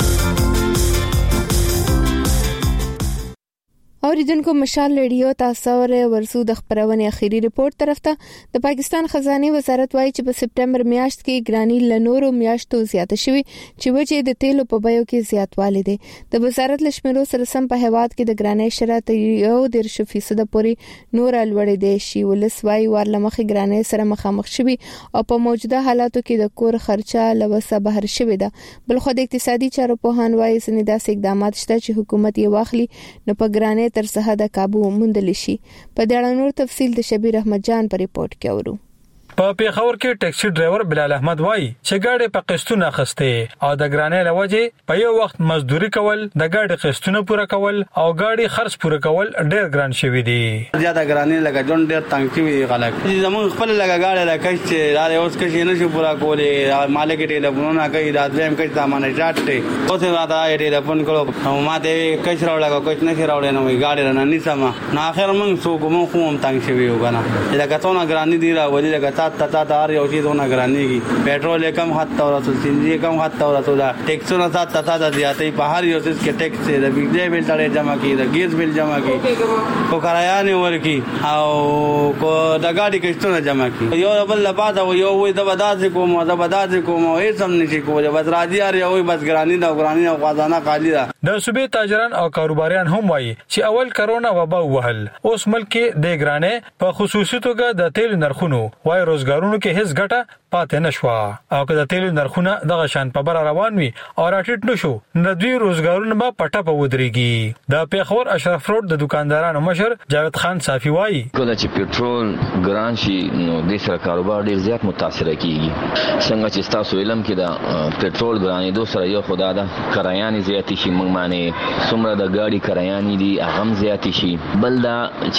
اوریدونکو مشال رادیو تاسو ورسو د خبرونه اخیری ریپورت طرف ته د پاکستان خزانه وزارت وایي چې په سپټمبر میاشت کې ګرانی لنورو میاشتو زیاته شوې چې وجه د تیلو په بیو کې زیاتوالی دی. د وزارت لشمرو سره سم په هواد کې د ګرانی شرایط یو 10% پورې نور لوړې دي شي. ولسوای ورلمخې ګرانی سره مخامخ شوي او په موجوده حالاتو کې د کور خرچه لوسه بهر شوې ده. بل خو د اقتصادي چارو په هان وایي چې داسې اقدامات شته چې حکومت یې واخلي نو په ګرانی تر څه د کابو موندل شي. په دې اړه نور تفصیل د شبیر احمد جان په ریپورت کې اورو. په پیښور کې ټیکسي ډرایور بلال احمد وایي چې ګاډي په قسطونه اخسته او د ګرانې لوجه په یو وخت مزدوري کول د ګاډي قسطونه پوره کول او ګاډي خرڅ پوره کول ډېر ګران شوی دی. زیاته ګرانې لګا جون ډېر تنګ شوی خلک زمون خپل لګا ګاډي لکه چې را اوس کې نه شي پوره کولې مالک ټلیفونونه کوي راتلم کې سامان چاټه اوسه راته ټلیفون کړو ما ته کښ راوړل کوښ نه راوړل نو ګاډي نه نسمه نه اخر من سو کوم هم تنګ شوی وګنا لکه څونه ګرانې دی راولي لکه تا دار یو چیز ونه ګرانی کی پټرول کم حد تور رسول سینجی کم حد تور رسول ټیکسونه تا زیاتې په هر یو څه کې ټیکس دی د بجلی بیل تړي جمع کی د ګیس بیل جمع کی کو کرایه نه ورکی او کو د گاډي قسطونه جمع کی یو بل لپاره یو وې د بداز کوم هیڅ هم نشي کوله بس راځي یو بس ګرانی دا ګرانی او خزانه خالی ده. د صوبې تاجران او کاروباریان هم وایي چې اول کرونا وبا وهل اوس ملک کې د ګرانې په خصوصي توګه د تیل نرخونو وای روزګارونو کې هیڅ ګټه پاتې نشوه او که د تیل نرخونه دغه شان په بر روان وي او راټیټ نشو نو دوی روزګارونه به پټه په ودرېږي. د پیښور اشرف روډ د دکاندارانو مشر جاوید خان صافي وایي کله چې پټرول ګران شي نو د سر کاروبار ډیر زیات متاثر کیږي. څنګه چې تاسو علم کې دا پټرول ګرانې دوه سره یو خدا دا کرایان زیات شي موږ باندې څومره د ګاډي کرایان دي هغه زیات شي. بل دا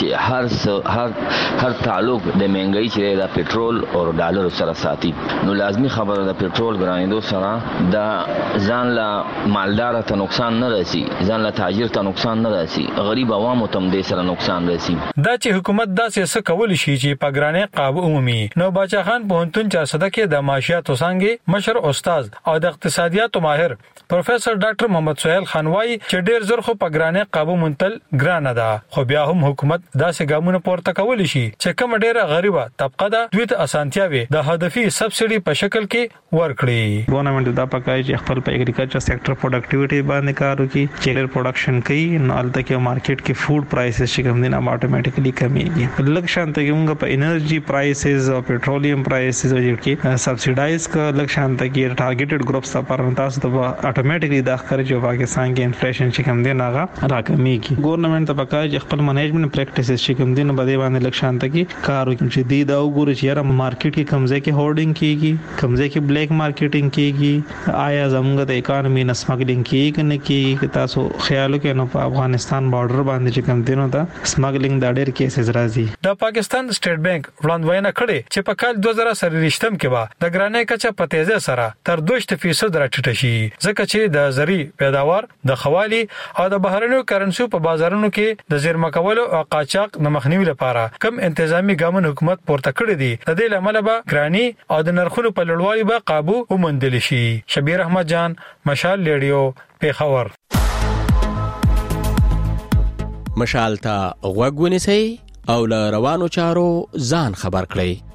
چې هر تعلق د مهنګي چې د پټرول او ډالر سره ساتي نو لازمی خبره د پټرول ګرانېدو سره د ځان لا مالدار ته نقصان نه راسي ځان لا تاجر ته نقصان نه راسي غریب عوامو ته دې سره نقصان راسي. دا چې حکومت داسې څه کول شي چې په ګرانې قابو عمومي نو باچا خان پوهنتون 400 کې د معاشياتو څنګه مشر استاد او د اقتصادیاتو ماهر پروفیسور ډاکټر محمد سہیل خان وایي چې ډېر زر خو په ګرانې قابو منتل ګران ده خو بیا هم حکومت داسې ګامونه پورته کول شي چې کوم ډېر غریبه طبقه ده دوی ته اسانتیاوي د هدفي سبسيډي په شکل کې ورکړي. ګورنمنت دا پکای چې خپل په اګریکلچر سېکټر پروډکټیویټي باندې کار وکړي چې پروډکشن کوي نو الته کې مارکیټ کې فود پرایسز چې کوم دي نو اتوماتیکلی کمیږي. لکشان ته موږ په انرژي پرایسز او پېټرولیم پرایسز کې سبسیډایز کا لکشان ته کې ټارګټډ ګروپس لپاره تاسو ته اتوماتیکلی د خرج او پاکستان کې انفلیشن چې کوم دي ناغه راکمیږي. ګورنمنت ته پکای چې خپل منیجمنت پریکټیسز چې کوم دي نو بده باندې لکشان ته کې کار وکړي چې دی دا وګوري چې یاره مارکیټ کې کمزې کې هورډینګ سمګلینګ کیږي کمزې کې بلیک مارکیټینګ کیږي آیا زموږ د اکانومي نه سمګلینګ کیږي نه کیږي تاسو خیال وکړئ نو په افغانستان بارډر باندې چې کم دینو ته سمګلینګ د ډېر کیسز راځي د پاکستان سټیټ بانک وړاندوینه کړې چې په کال 2023 کې به د ګرانۍ کچه په تیزه سره تر 2% راټیټه شي ځکه چې د زری پیداوار د خوالي او د بهرنیو کرنسي په بازارونو کې د زیرمه کولو او قاچاق د مخنیوي لپاره کم انتظامی ګامونه حکومت پورته کړی دي د دې لامل به ګرانی او د نرخونو په لوړوالي به قابو ومندل شي شبیر احمد جان مشال ریډیو پیښور مشال ته غوږ ونیسئ او له روانو چارو ځان خبر کړئ